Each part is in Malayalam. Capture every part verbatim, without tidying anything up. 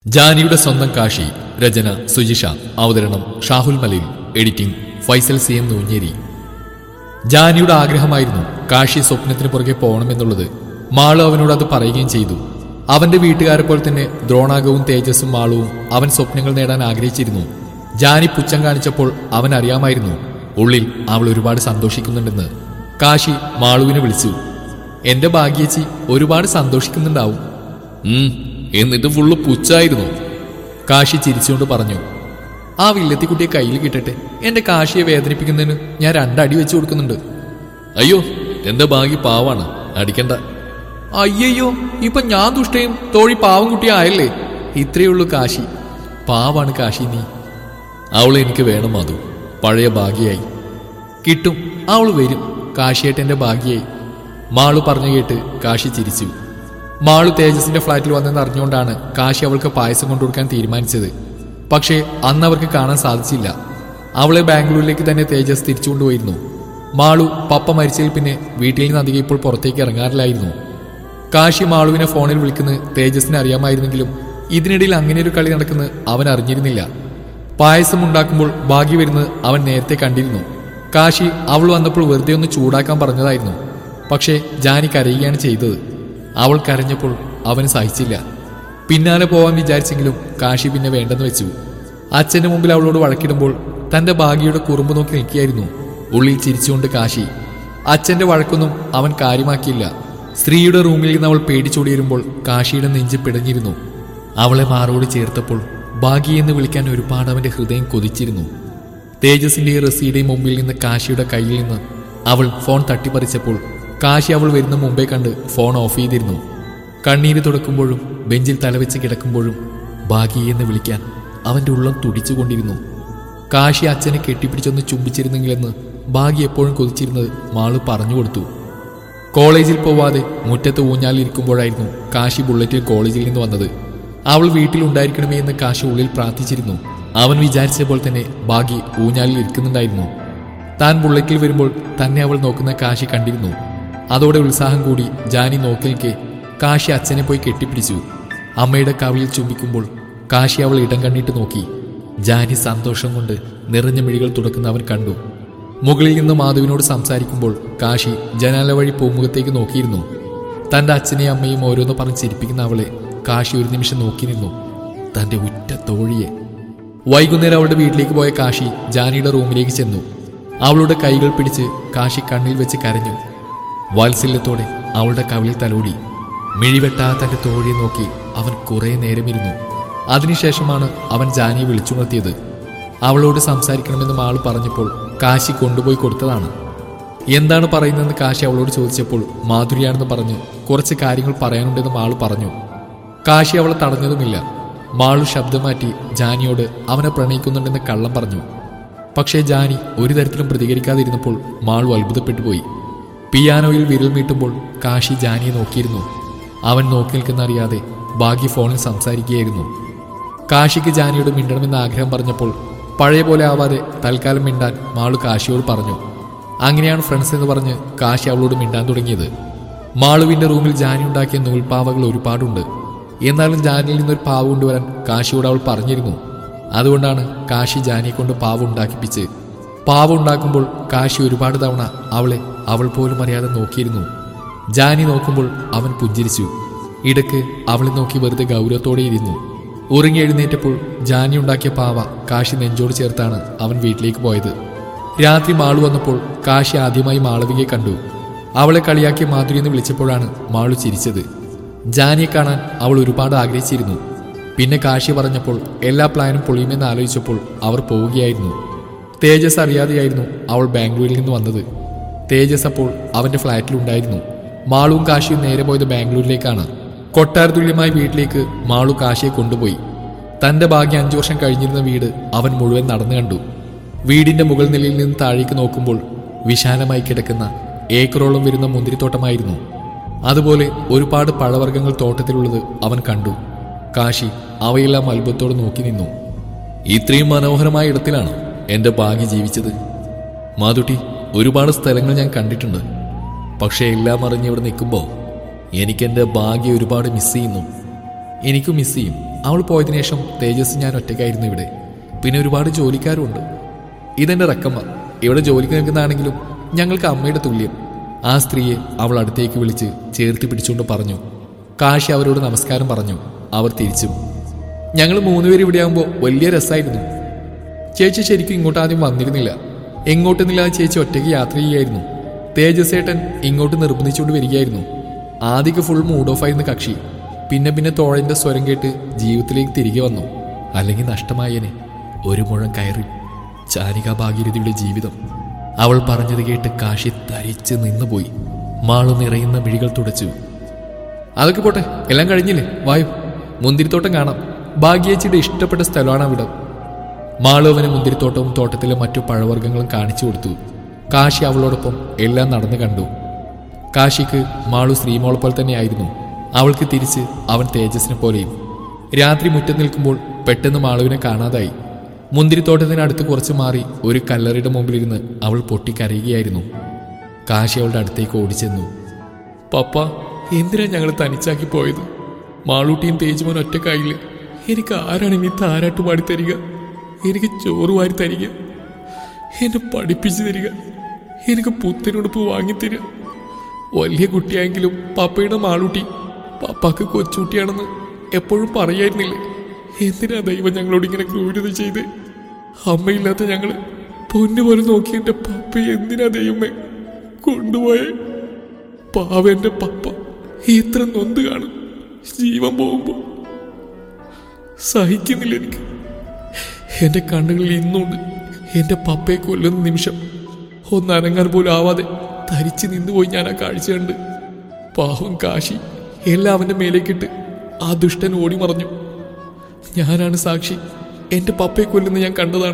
ജാനിയുടെ സ്വന്തം കാശി. രചന സുജിഷ. അവതരണം Shahul Malayil. Editing Faisal C M Noonjeri. ജാനിയുടെ ആഗ്രഹമായിരുന്നു കാശി സ്വപ്നത്തിന് പുറകെ പോകണമെന്നുള്ളത്. മാളു അവനോട് അത് പറയുകയും ചെയ്തു. അവന്റെ വീട്ടുകാരെ പോലെ തന്നെ ദ്രോണാകവും തേജസ്സും മാളുവും അവൻ സ്വപ്നങ്ങൾ നേടാൻ ആഗ്രഹിച്ചിരുന്നു. ജാനി പുച്ഛം കാണിച്ചപ്പോൾ അവൻ അറിയാമായിരുന്നു ഉള്ളിൽ അവൾ ഒരുപാട് സന്തോഷിക്കുന്നുണ്ടെന്ന്. കാശി മാളുവിനെ വിളിച്ചു. എന്റെ ഭാഗ്യേച്ചി ഒരുപാട് സന്തോഷിക്കുന്നുണ്ടാവും. ഉം എന്നിട്ട് ഫുള്ള് പുച്ഛായിരുന്നു. കാശി ചിരിച്ചുകൊണ്ട് പറഞ്ഞു. ആ വില്ലത്തിക്കുട്ടിയെ കയ്യിൽ കിട്ടട്ടെ. എന്റെ കാശിയെ വേദനിപ്പിക്കുന്നതിന് ഞാൻ രണ്ടടി വെച്ച് കൊടുക്കുന്നുണ്ട്. അയ്യോ എന്റെ ഭാഗ്യ പാവാണ്, അടിക്കണ്ട. അയ്യോ ഇപ്പൊ ഞാൻ ദുഷ്ടയും തോഴി പാവം കുട്ടിയായല്ലേ. ഇത്രയുള്ളൂ കാശി. പാവാണ് കാശി നീ. അവളെ എനിക്ക് വേണം മാധു. പഴയ ഭാഗ്യയായി കിട്ടും. അവൾ വരും. കാശിയായിട്ട് എന്റെ ഭാഗ്യയായി. മാളു പറഞ്ഞു കേട്ട് കാശി ചിരിച്ചു. മാളു തേജസിന്റെ ഫ്ളാറ്റിൽ വന്നെന്ന് അറിഞ്ഞുകൊണ്ടാണ് കാശി അവൾക്ക് പായസം കൊണ്ടുകൊടുക്കാൻ തീരുമാനിച്ചത്. പക്ഷേ അന്ന് അവർക്ക് കാണാൻ സാധിച്ചില്ല. അവളെ ബാംഗ്ലൂരിലേക്ക് തന്നെ തേജസ് തിരിച്ചുകൊണ്ടുപോയിരുന്നു. മാളു പപ്പ മരിച്ചതിൽ പിന്നെ വീട്ടിൽ നിന്ന് അധികം ഇപ്പോൾ പുറത്തേക്ക് ഇറങ്ങാറില്ലായിരുന്നു. കാശി മാളുവിനെ ഫോണിൽ വിളിക്കുന്നത് തേജസിനെ അറിയാമായിരുന്നെങ്കിലും ഇതിനിടയിൽ അങ്ങനെ ഒരു കളി നടക്കുന്നത് അവൻ അറിഞ്ഞിരുന്നില്ല. പായസം ഉണ്ടാക്കുമ്പോൾ ഭാഗ്യ വരുന്നത് അവൻ നേരത്തെ കണ്ടിരുന്നു. കാശി അവൾ വന്നപ്പോൾ വെറുതെ ഒന്ന് ചൂടാക്കാൻ പറഞ്ഞതായിരുന്നു. പക്ഷേ ജാനി കരയുകയാണ് ചെയ്തത്. അവൾ കരഞ്ഞപ്പോൾ അവന് സഹിച്ചില്ല. പിന്നാലെ പോവാൻ വിചാരിച്ചെങ്കിലും കാശി പിന്നെ വേണ്ടെന്ന് വെച്ചു. അച്ഛന്റെ മുമ്പിൽ അവളോട് വഴക്കിടുമ്പോൾ തന്റെ ഭാഗ്യയുടെ കുറുമ്പ് നോക്കി നിൽക്കുകയായിരുന്നു ഉള്ളിൽ ചിരിച്ചുകൊണ്ട് കാശി. അച്ഛന്റെ വഴക്കൊന്നും അവൻ കാര്യമാക്കിയില്ല. സ്ത്രീയുടെ റൂമിൽ നിന്ന് അവൾ പേടിച്ചോടി വരുമ്പോൾ കാശിയുടെ നെഞ്ച് പിടഞ്ഞിരുന്നു. അവളെ മാറോട് ചേർത്തപ്പോൾ ഭാഗ്യെന്ന് വിളിക്കാൻ ഒരുപാട് അവന്റെ ഹൃദയം കൊതിച്ചിരുന്നു. തേജസിന്റെയും റസിയുടെയും മുമ്പിൽ നിന്ന് കാശിയുടെ കയ്യിൽ നിന്ന് അവൾ ഫോൺ തട്ടിപ്പറിച്ചപ്പോൾ കാശി അവൾ വരുന്ന മുമ്പേ കണ്ട് ഫോൺ ഓഫ് ചെയ്തിരുന്നു. കണ്ണീര് തുടക്കുമ്പോഴും ബെഞ്ചിൽ തലവെച്ച് കിടക്കുമ്പോഴും ഭാഗ്യെന്ന് വിളിക്കാൻ അവന്റെ ഉള്ളം തുടിച്ചുകൊണ്ടിരുന്നു. കാശി അച്ഛനെ കെട്ടിപ്പിടിച്ചൊന്ന് ചുംബിച്ചിരുന്നെങ്കിലെന്ന് ഭാഗ്യ എപ്പോഴും കൊതിച്ചിരുന്നത് മാളു പറഞ്ഞു കൊടുത്തു. കോളേജിൽ പോവാതെ മുറ്റത്ത് ഊഞ്ഞാലിരിക്കുമ്പോഴായിരുന്നു കാശി ബുള്ളറ്റിൽ കോളേജിൽ നിന്ന് വന്നത്. അവൾ വീട്ടിലുണ്ടായിരിക്കണമേ എന്ന് കാശി ഉള്ളിൽ പ്രാർത്ഥിച്ചിരുന്നു. അവൻ വിചാരിച്ച പോലെ തന്നെ ഭാഗ്യ ഊഞ്ഞാലിൽ ഇരിക്കുന്നുണ്ടായിരുന്നു. താൻ ബുള്ളറ്റിൽ വരുമ്പോൾ തന്നെ അവൾ നോക്കുന്ന കാശി കണ്ടിരുന്നു. അതോടെ ഉത്സാഹം കൂടി ജാനി നോക്കി നിൽക്കെ കാശി അച്ഛനെ പോയി കെട്ടിപ്പിടിച്ചു. അമ്മയുടെ കവിളിൽ ചുംബിക്കുമ്പോൾ കാശി അവൾ ഇടം കണ്ണിട്ട് നോക്കി. ജാനി സന്തോഷം കൊണ്ട് നിറഞ്ഞ മിഴികൾ തുടക്കുന്ന അവൻ കണ്ടു. മുകളിൽ നിന്ന് മാധുവിനോട് സംസാരിക്കുമ്പോൾ കാശി ജനാല വഴി പൂമുഖത്തേക്ക് നോക്കിയിരുന്നു. തന്റെ അച്ഛനെയും അമ്മയും ഓരോന്ന് പറഞ്ഞ് ചിരിപ്പിക്കുന്ന അവളെ കാശി ഒരു നിമിഷം നോക്കി നിന്നു. തന്റെ ഉറ്റ തോഴിയെ. വൈകുന്നേരം അവളുടെ വീട്ടിലേക്ക് പോയ കാശി ജാനിയുടെ റൂമിലേക്ക് ചെന്നു. അവളുടെ കൈകൾ പിടിച്ച് കാശി കണ്ണിൽ വെച്ച് കരഞ്ഞു. വാത്സല്യത്തോടെ അവളുടെ കവിളിൽ തലോടി. മിഴിവെട്ടാ തന്റെ തോഴിയെ നോക്കി അവൻ കുറെ നേരമിരുന്നു. അതിനുശേഷമാണ് അവൻ ജാനിയെ വിളിച്ചുണർത്തിയത്. അവളോട് സംസാരിക്കണമെന്ന് മാള് പറഞ്ഞപ്പോൾ കാശി കൊണ്ടുപോയി കൊടുത്തതാണ്. എന്താണ് പറയുന്നതെന്ന് കാശി അവളോട് ചോദിച്ചപ്പോൾ മാധുരിയാണെന്ന് പറഞ്ഞ് കുറച്ച് കാര്യങ്ങൾ പറയാനുണ്ടെന്ന് മാള് പറഞ്ഞു. കാശി അവളെ തടഞ്ഞതുമില്ല. മാളു ശബ്ദം മാറ്റി ജാനിയോട് അവനെ പ്രണയിക്കുന്നുണ്ടെന്ന് കള്ളം പറഞ്ഞു. പക്ഷേ ജാനി ഒരു തരത്തിലും പ്രതികരിക്കാതിരുന്നപ്പോൾ മാളു അത്ഭുതപ്പെട്ടു പോയി. പിയാനോയിൽ വിരൽ മീട്ടുമ്പോൾ കാശി ജാനിയെ നോക്കിയിരുന്നു. അവൻ നോക്കി നിൽക്കുന്നറിയാതെ ഭാഗ്യ ഫോണിൽ സംസാരിക്കുകയായിരുന്നു. കാശിക്ക് ജാനിയോട് മിണ്ടണമെന്ന് ആഗ്രഹം പറഞ്ഞപ്പോൾ പഴയ പോലെ ആവാതെ തൽക്കാലം മിണ്ടാൻ മാളു കാശിയോട് പറഞ്ഞു. അങ്ങനെയാണ് ഫ്രണ്ട്സ് എന്ന് പറഞ്ഞ് കാശി അവളോട് മിണ്ടാൻ തുടങ്ങിയത്. മാളുവിന്റെ റൂമിൽ ജാനി ഉണ്ടാക്കിയ നൂൽപ്പാവകൾ ഒരുപാടുണ്ട്. എന്നാലും ജാനിയിൽ നിന്നൊരു പാവ കൊണ്ടുവരാൻ കാശിയോട് അവൾ പറഞ്ഞിരുന്നു. അതുകൊണ്ടാണ് കാശി ജാനിയെ കൊണ്ട് പാവ ഉണ്ടാക്കിപ്പിച്ച്. പാവ ഉണ്ടാക്കുമ്പോൾ കാശി ഒരുപാട് തവണ അവളെ അവൾ പോലും അറിയാതെ നോക്കിയിരുന്നു. ജാനി നോക്കുമ്പോൾ അവൻ പുഞ്ചിരിച്ചു. ഇടയ്ക്ക് അവളെ നോക്കി വെറുതെ ഗൗരവത്തോടെ ഇരുന്നു. ഉറങ്ങി എഴുന്നേറ്റപ്പോൾ ജാനി ഉണ്ടാക്കിയ പാവ കാശി നെഞ്ചോട് ചേർത്താണ് അവൻ വീട്ടിലേക്ക് പോയത്. രാത്രി മാളു വന്നപ്പോൾ കാശി ആദ്യമായി മാളവികയെ കണ്ടു. അവളെ കളിയാക്കിയ മാധുരി എന്ന് വിളിച്ചപ്പോഴാണ് മാളു ചിരിച്ചത്. ജാനിയെ കാണാൻ അവൾ ഒരുപാട് ആഗ്രഹിച്ചിരുന്നു. പിന്നെ കാശി പറഞ്ഞപ്പോൾ എല്ലാ പ്ലാനും പൊളിയുമെന്ന് ആലോചിച്ചപ്പോൾ അവർ പോവുകയായിരുന്നു. തേജസ് അറിയാതെയായിരുന്നു അവൾ ബാംഗ്ലൂരിൽ നിന്ന് വന്നത്. തേജസ് അപ്പോൾ അവന്റെ ഫ്ളാറ്റിലുണ്ടായിരുന്നു. മാളുവും കാശിയും നേരെ പോയത് ബാംഗ്ലൂരിലേക്കാണ്. കൊട്ടാരതുല്യമായ വീട്ടിലേക്ക് മാളു കാശിയെ കൊണ്ടുപോയി. തന്റെ ഭാഗ്യം അഞ്ചു വർഷം കഴിഞ്ഞിരുന്ന വീട് അവൻ മുഴുവൻ നടന്നു കണ്ടു. വീടിന്റെ മുകൾ നിലയിൽ നിന്ന് താഴേക്ക് നോക്കുമ്പോൾ വിശാലമായി കിടക്കുന്ന ഏക്കറോളം വരുന്ന മുന്തിരിത്തോട്ടമായിരുന്നു. അതുപോലെ ഒരുപാട് പഴവർഗ്ഗങ്ങൾ തോട്ടത്തിലുള്ളത് അവൻ കണ്ടു. കാശി അവയെല്ലാം അത്ഭുതത്തോടെ നോക്കി നിന്നു. ഇത്രയും മനോഹരമായ ഇടത്തിലാണ് എന്റെ ഭാഗ്യ ജീവിച്ചത്. മാധുട്ടി, ഒരുപാട് സ്ഥലങ്ങൾ ഞാൻ കണ്ടിട്ടുണ്ട്. പക്ഷെ എല്ലാം അറിഞ്ഞിവിടെ നിൽക്കുമ്പോൾ എനിക്കെന്റെ ഭാഗ്യം ഒരുപാട് മിസ് ചെയ്യുന്നു. എനിക്കും മിസ് ചെയ്യും. അവൾ പോയതിനു ശേഷം തേജസ് ഞാൻ ഒറ്റയ്ക്കായിരുന്നു ഇവിടെ. പിന്നെ ഒരുപാട് ജോലിക്കാരുണ്ട്. ഇതെന്റെ റക്കമ്മ. ഇവിടെ ജോലിക്ക് നിൽക്കുന്നതാണെങ്കിലും ഞങ്ങൾക്ക് അമ്മയുടെ തുല്യം. ആ സ്ത്രീയെ അവൾ അടുത്തേക്ക് വിളിച്ച് ചേർത്ത് പിടിച്ചുകൊണ്ട് പറഞ്ഞു. കാശി അവരോട് നമസ്കാരം പറഞ്ഞു. അവർ തിരിച്ചും. ഞങ്ങൾ മൂന്നുപേരും ഇവിടെ ആകുമ്പോൾ വലിയ രസമായിരുന്നു. ചേച്ചി ശരിക്കും ഇങ്ങോട്ട് ആദ്യം വന്നിരുന്നില്ല. എങ്ങോട്ടെന്നില്ലാതെ ചേച്ചി ഒറ്റയ്ക്ക് യാത്ര ചെയ്യായിരുന്നു. തേജസേട്ടൻ ഇങ്ങോട്ട് നിർബന്ധിച്ചുകൊണ്ട് വരികയായിരുന്നു. ആദ്യമൊക്കെ ഫുൾ മൂഡ് ഓഫ് ആയിരുന്ന കക്ഷി പിന്നെ പിന്നെ തോഴന്റെ സ്വരം കേട്ട് ജീവിതത്തിലേക്ക് തിരികെ വന്നു. അല്ലെങ്കിൽ നഷ്ടമായേനെ. ഒരു മുഴം കയറി ചാരിക ഭാഗീരഥിയുടെ ജീവിതം. അവൾ പറഞ്ഞത് കേട്ട് കാശി തരിച്ച് നിന്നുപോയി. മാളു നിറയുന്ന മിഴികൾ തുടച്ചു. അതൊക്കെ പോട്ടെ, എല്ലാം കഴിഞ്ഞില്ലേ? വായു, മുന്തിരിത്തോട്ടം കാണാം. ഭാഗ്യേച്ചിയുടെ ഇഷ്ടപ്പെട്ട സ്ഥലമാണ് അവിടെ. മാളു അവന് മുന്തിരിത്തോട്ടവും തോട്ടത്തിലെ മറ്റു പഴവർഗ്ഗങ്ങളും കാണിച്ചു കൊടുത്തു. കാശി അവളോടൊപ്പം എല്ലാം നടന്നു കണ്ടു. കാശിക്ക് മാളു ശ്രീമോളെ പോലെ തന്നെയായിരുന്നു. അവൾക്ക് തിരിച്ച് അവൻ തേജസ്സിനെ പോലെയും. രാത്രി മുറ്റം നിൽക്കുമ്പോൾ പെട്ടെന്ന് മാളുവിനെ കാണാതായി. മുന്തിരിത്തോട്ടത്തിനടുത്ത് കുറച്ച് മാറി ഒരു കല്ലറയുടെ മുമ്പിലിരുന്ന് അവൾ പൊട്ടിക്കരയുകയായിരുന്നു. കാശി അവളുടെ അടുത്തേക്ക് ഓടിച്ചെന്നു. പപ്പ, എന്തിനാ ഞങ്ങൾ തനിച്ചാക്കി പോയത്? മാളൂട്ടിയും തേജുമോൻ ഒറ്റക്കായില്ലേ? എനിക്ക് ആരാണ് ഇനി താരാട്ട് പാടി തരിക? എനിക്ക് ചോറ് വാരി തരിക, എന്നെ പഠിപ്പിച്ചു തരിക, എനിക്ക് പുത്തനുടുപ്പ് വാങ്ങിത്തരിക. വലിയ കുട്ടിയായെങ്കിലും പപ്പയുടെ മാളൂട്ടി പപ്പാക്ക് കൊച്ചുകുട്ടിയാണെന്ന് എപ്പോഴും പറയായിരുന്നില്ലേ? എന്തിനാ ദൈവം ഞങ്ങളോട് ഇങ്ങനെ ക്രൂരത ചെയ്ത്? അമ്മയില്ലാത്ത ഞങ്ങള് പൊന്നുപോലെ നോക്കി എന്റെ പപ്പ എന്തിനാ ദൈവമേ കൊണ്ടുപോയേ? പാവ എന്റെ പപ്പ ഇത്ര നൊന്ത് കാണും ജീവൻ പോകുമ്പോ. സഹിക്കുന്നില്ല എനിക്ക്. എന്റെ കണ്ണുകളിൽ ഇന്നുണ്ട് എന്റെ പപ്പയെ കൊല്ലുന്ന നിമിഷം. ഒന്നനങ്ങാൻ പോലും ആവാതെ ധരിച്ചു നിന്നുപോയി ഞാൻ ആ കാഴ്ച കണ്ട്. പാവം കാശി എല്ലാം അവന്റെ മേലേക്കിട്ട് ആ ദുഷ്ടൻ ഓടി മറഞ്ഞു. ഞാനാണ് സാക്ഷി. എന്റെ പപ്പയെ കൊല്ലുന്ന ഞാൻ കണ്ടതാണ്.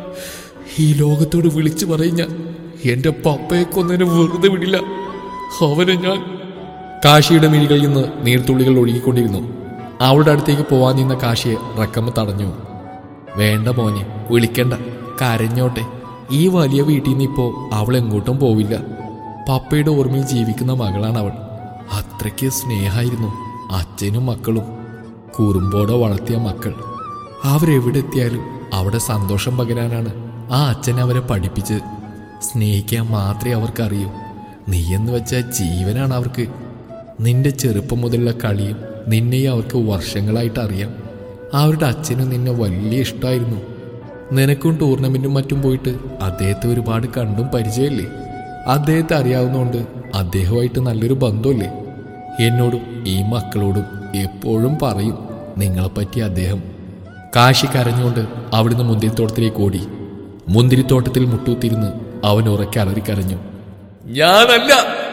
ഈ ലോകത്തോട് വിളിച്ചു പറയും ഞാൻ, എന്റെ പപ്പയെ കൊന്നതിനെ വെറുതെ വിടില്ല. അവനെ ഞാൻ. കാശിയുടെ മിഴികളിൽ നിന്ന് നീർത്തുള്ളികൾ ഒഴുകിക്കൊണ്ടിരുന്നു. അവളുടെ അടുത്തേക്ക് പോവാൻ നിന്ന കാശിയെ റക്കമ്മ തടഞ്ഞു. വേണ്ട മോനെ, വിളിക്കണ്ട, കരഞ്ഞോട്ടെ. ഈ വലിയ വീട്ടിൽ നിന്ന് ഇപ്പോ അവൾ എങ്ങോട്ടും പോവില്ല. പപ്പയുടെ ഓർമ്മയിൽ ജീവിക്കുന്ന മകളാണ് അവൾ. അത്രയ്ക്ക് സ്നേഹമായിരുന്നു അച്ഛനും മക്കളും. കുറുമ്പോടെ വളർത്തിയ മക്കൾ. അവരെവിടെ എത്തിയാലും അവിടെ സന്തോഷം പകരാനാണ് ആ അച്ഛൻ അവരെ പഠിപ്പിച്ച്. സ്നേഹിക്കാൻ മാത്രമേ അവർക്കറിയൂ. നീയെന്ന് വെച്ചാൽ ജീവനാണ് അവർക്ക്. നിന്റെ ചെറുപ്പം മുതലുള്ള കളിയും നിന്നെയും അവർക്ക് വർഷങ്ങളായിട്ട് അറിയാം. അവരുടെ അച്ഛനും നിന്നെ വലിയ ഇഷ്ടമായിരുന്നു. നിനക്കും ടൂർണമെന്റും മറ്റും പോയിട്ട് അദ്ദേഹത്തെ ഒരുപാട് കണ്ടും പരിചയമല്ലേ? അദ്ദേഹത്തെ അറിയാവുന്നതുകൊണ്ട് അദ്ദേഹമായിട്ട് നല്ലൊരു ബന്ധമല്ലേ? എന്നോടും ഈ മക്കളോടും എപ്പോഴും പറയും നിങ്ങളെപ്പറ്റി അദ്ദേഹം. കാശി കരഞ്ഞുകൊണ്ട് അവിടുന്ന് മുന്തിരിത്തോട്ടത്തിലേക്ക് ഓടി. മുന്തിരിത്തോട്ടത്തിൽ മുട്ടൂത്തിരുന്ന് അവൻ ഉറക്കെ അലറിക്കരഞ്ഞു. ഞാനല്ല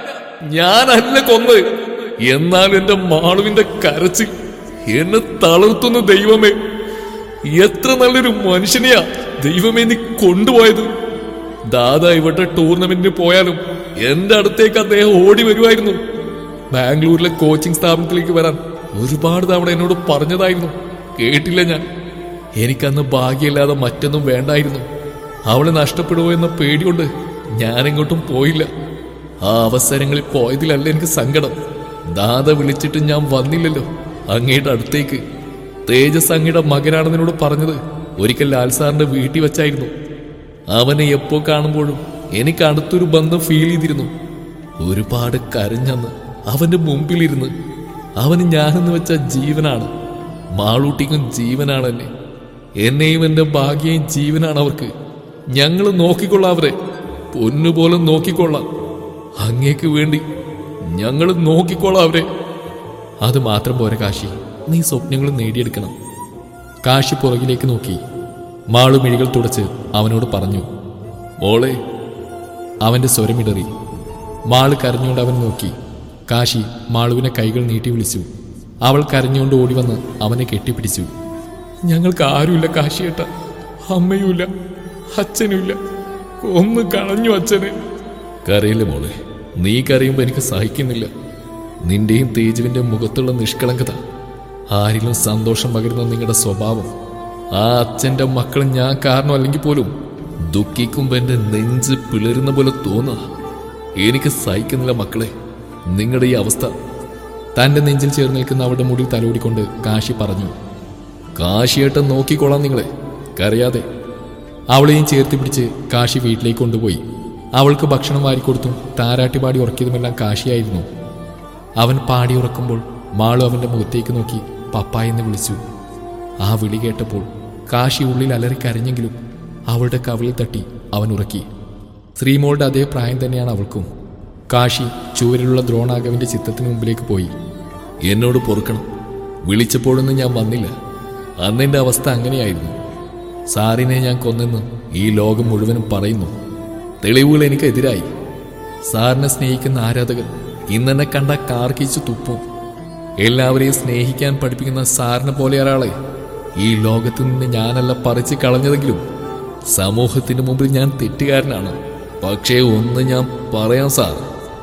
ഞാനല്ല കൊന്നത്. എന്നാൽ എന്റെ മാളുവിന്റെ കരച്ചിൽ എന്നെ തളർത്തുന്ന ദൈവമേ. എത്ര നല്ലൊരു മനുഷ്യനെയാ ദൈവമേ നീ കൊണ്ടുപോയത്. ദാദാ ഇവിടെ ടൂർണമെന്റിന് പോയാലും എന്റെ അടുത്തേക്ക് അദ്ദേഹം ഓടി വരുമായിരുന്നു. ബാംഗ്ലൂരിലെ കോച്ചിങ് സ്ഥാപനത്തിലേക്ക് വരാൻ ഒരുപാട് തവണ എന്നോട് പറഞ്ഞതായിരുന്നു. കേട്ടില്ല ഞാൻ. എനിക്കന്ന് ഭാഗ്യമില്ലാതെ മറ്റൊന്നും വേണ്ടായിരുന്നു. അവളെ നഷ്ടപ്പെടുമോ എന്ന പേടികൊണ്ട് ഞാനെങ്ങോട്ടും പോയില്ല. ആ അവസരങ്ങളിൽ പോയതിലല്ല എനിക്ക് സങ്കടം. ദാദ വിളിച്ചിട്ട് ഞാൻ വന്നില്ലല്ലോ അങ്ങയുടെ അടുത്തേക്ക്. തേജസ് അങ്ങയുടെ മകനാണെന്നോട് പറഞ്ഞത് ഒരിക്കൽ ലാൽ സാറിന്റെ വീട്ടിൽ വെച്ചായിരുന്നു. അവനെ എപ്പോ കാണുമ്പോഴും എനിക്ക് അടുത്തൊരു ബന്ധം ഫീൽ ചെയ്തിരുന്നു. ഒരുപാട് കരഞ്ഞന്ന് അവന്റെ മുമ്പിലിരുന്ന്. അവന് ഞാനെന്ന് വെച്ച ജീവനാണ്. മാളൂട്ടിക്കും ജീവനാണല്ലേ. എന്നെയും എന്റെ ഭാഗ്യയും ജീവനാണ് അവർക്ക്. ഞങ്ങൾ നോക്കിക്കൊള്ളാം അവരെ, പൊന്നുപോലെ നോക്കിക്കൊള്ളാം. അങ്ങേക്ക് വേണ്ടി ഞങ്ങൾ നോക്കിക്കൊള്ളാം അവരെ. അത് മാത്രം പോരെ കാശി, നീ സ്വപ്നങ്ങൾ നേടിയെടുക്കണം. കാശി പുറകിലേക്ക് നോക്കി. മാളു മിഴികൾ തുടച്ച് അവനോട് പറഞ്ഞു, മോളെ. അവന്റെ സ്വരമിടറി. മാള് കരഞ്ഞുകൊണ്ട് അവൻ നോക്കി. കാശി മാളുവിനെ കൈകൾ നീട്ടി വിളിച്ചു. അവൾ കരഞ്ഞുകൊണ്ട് ഓടി വന്ന് അവനെ കെട്ടിപ്പിടിച്ചു. ഞങ്ങൾക്ക് ആരുമില്ല കാശിയേട്ട, അമ്മയുമില്ല, അച്ഛനുമില്ല. ഒന്ന് കളഞ്ഞു അച്ഛനെ. കരയില്ല മോളെ, നീ കരയുമ്പോ എനിക്ക് സഹിക്കുന്നില്ല. നിന്റെയും തേജുവിന്റെ മുഖത്തുള്ള നിഷ്കളങ്കത, ആരിലും സന്തോഷം പകരുന്ന നിങ്ങളുടെ സ്വഭാവം. ആ അച്ഛന്റെ മക്കൾ ഞാൻ കാരണം അല്ലെങ്കിൽ പോലും ദുഃഖിക്കുമ്പോ എന്റെ നെഞ്ച് പിളരുന്ന പോലെ തോന്നുക. എനിക്ക് സഹിക്കുന്നില്ല മക്കളെ നിങ്ങളുടെ ഈ അവസ്ഥ. തന്റെ നെഞ്ചിൽ ചേർന്ന് നിൽക്കുന്ന അവരുടെ മുടി തലോടിക്കൊണ്ട് കാശി പറഞ്ഞു. കാശിയേട്ടൻ നോക്കിക്കോളാം നിങ്ങളെ, കരയാതെ. അവളെയും ചേർത്ത് പിടിച്ച് കാശി വീട്ടിലേക്ക് കൊണ്ടുപോയി. അവൾക്ക് ഭക്ഷണം വാരിക്കൊടുത്തും താരാട്ടി പാടി ഉറക്കിയതുമെല്ലാം കാശിയായിരുന്നു. അവൻ പാടി ഉറക്കുമ്പോൾ മാളു അവൻ്റെ മുഖത്തേക്ക് നോക്കി പപ്പ എന്ന് വിളിച്ചു. ആ വിളി കേട്ടപ്പോൾ കാശി ഉള്ളിൽ അലറിക്കരഞ്ഞെങ്കിലും അവളുടെ കവിളിൽ തട്ടി അവൻ ഉറക്കി. ശ്രീമോളുടെ അതേ പ്രായം തന്നെയാണ് അവൾക്കും. കാശി ചുവരിലുള്ള ദ്രോണാഗവിൻ്റെ ചിത്രത്തിന് മുമ്പിലേക്ക് പോയി. എന്നോട് പൊറുക്കണം, വിളിച്ചപ്പോഴൊന്നും ഞാൻ വന്നില്ല. അന്നെൻ്റെ അവസ്ഥ അങ്ങനെയായിരുന്നു. സാറിനെ ഞാൻ കൊന്നെന്ന് ഈ ലോകം മുഴുവനും പറയുന്നു. തെളിവുകൾ എനിക്കെതിരായി. സാറിനെ സ്നേഹിക്കുന്ന ആരാധകർ ഇന്നെന്നെ കണ്ട കാർക്കിച്ചു തുപ്പും. എല്ലാവരെയും സ്നേഹിക്കാൻ പഠിപ്പിക്കുന്ന സാറിനെ പോലെ ഒരാളെ ഈ ലോകത്ത് നിന്ന് ഞാനല്ല പറിച്ച് കളഞ്ഞതെങ്കിലും സമൂഹത്തിന് മുമ്പിൽ ഞാൻ തെറ്റുകാരനാണ്. പക്ഷേ ഒന്ന് ഞാൻ പറയാം സാർ,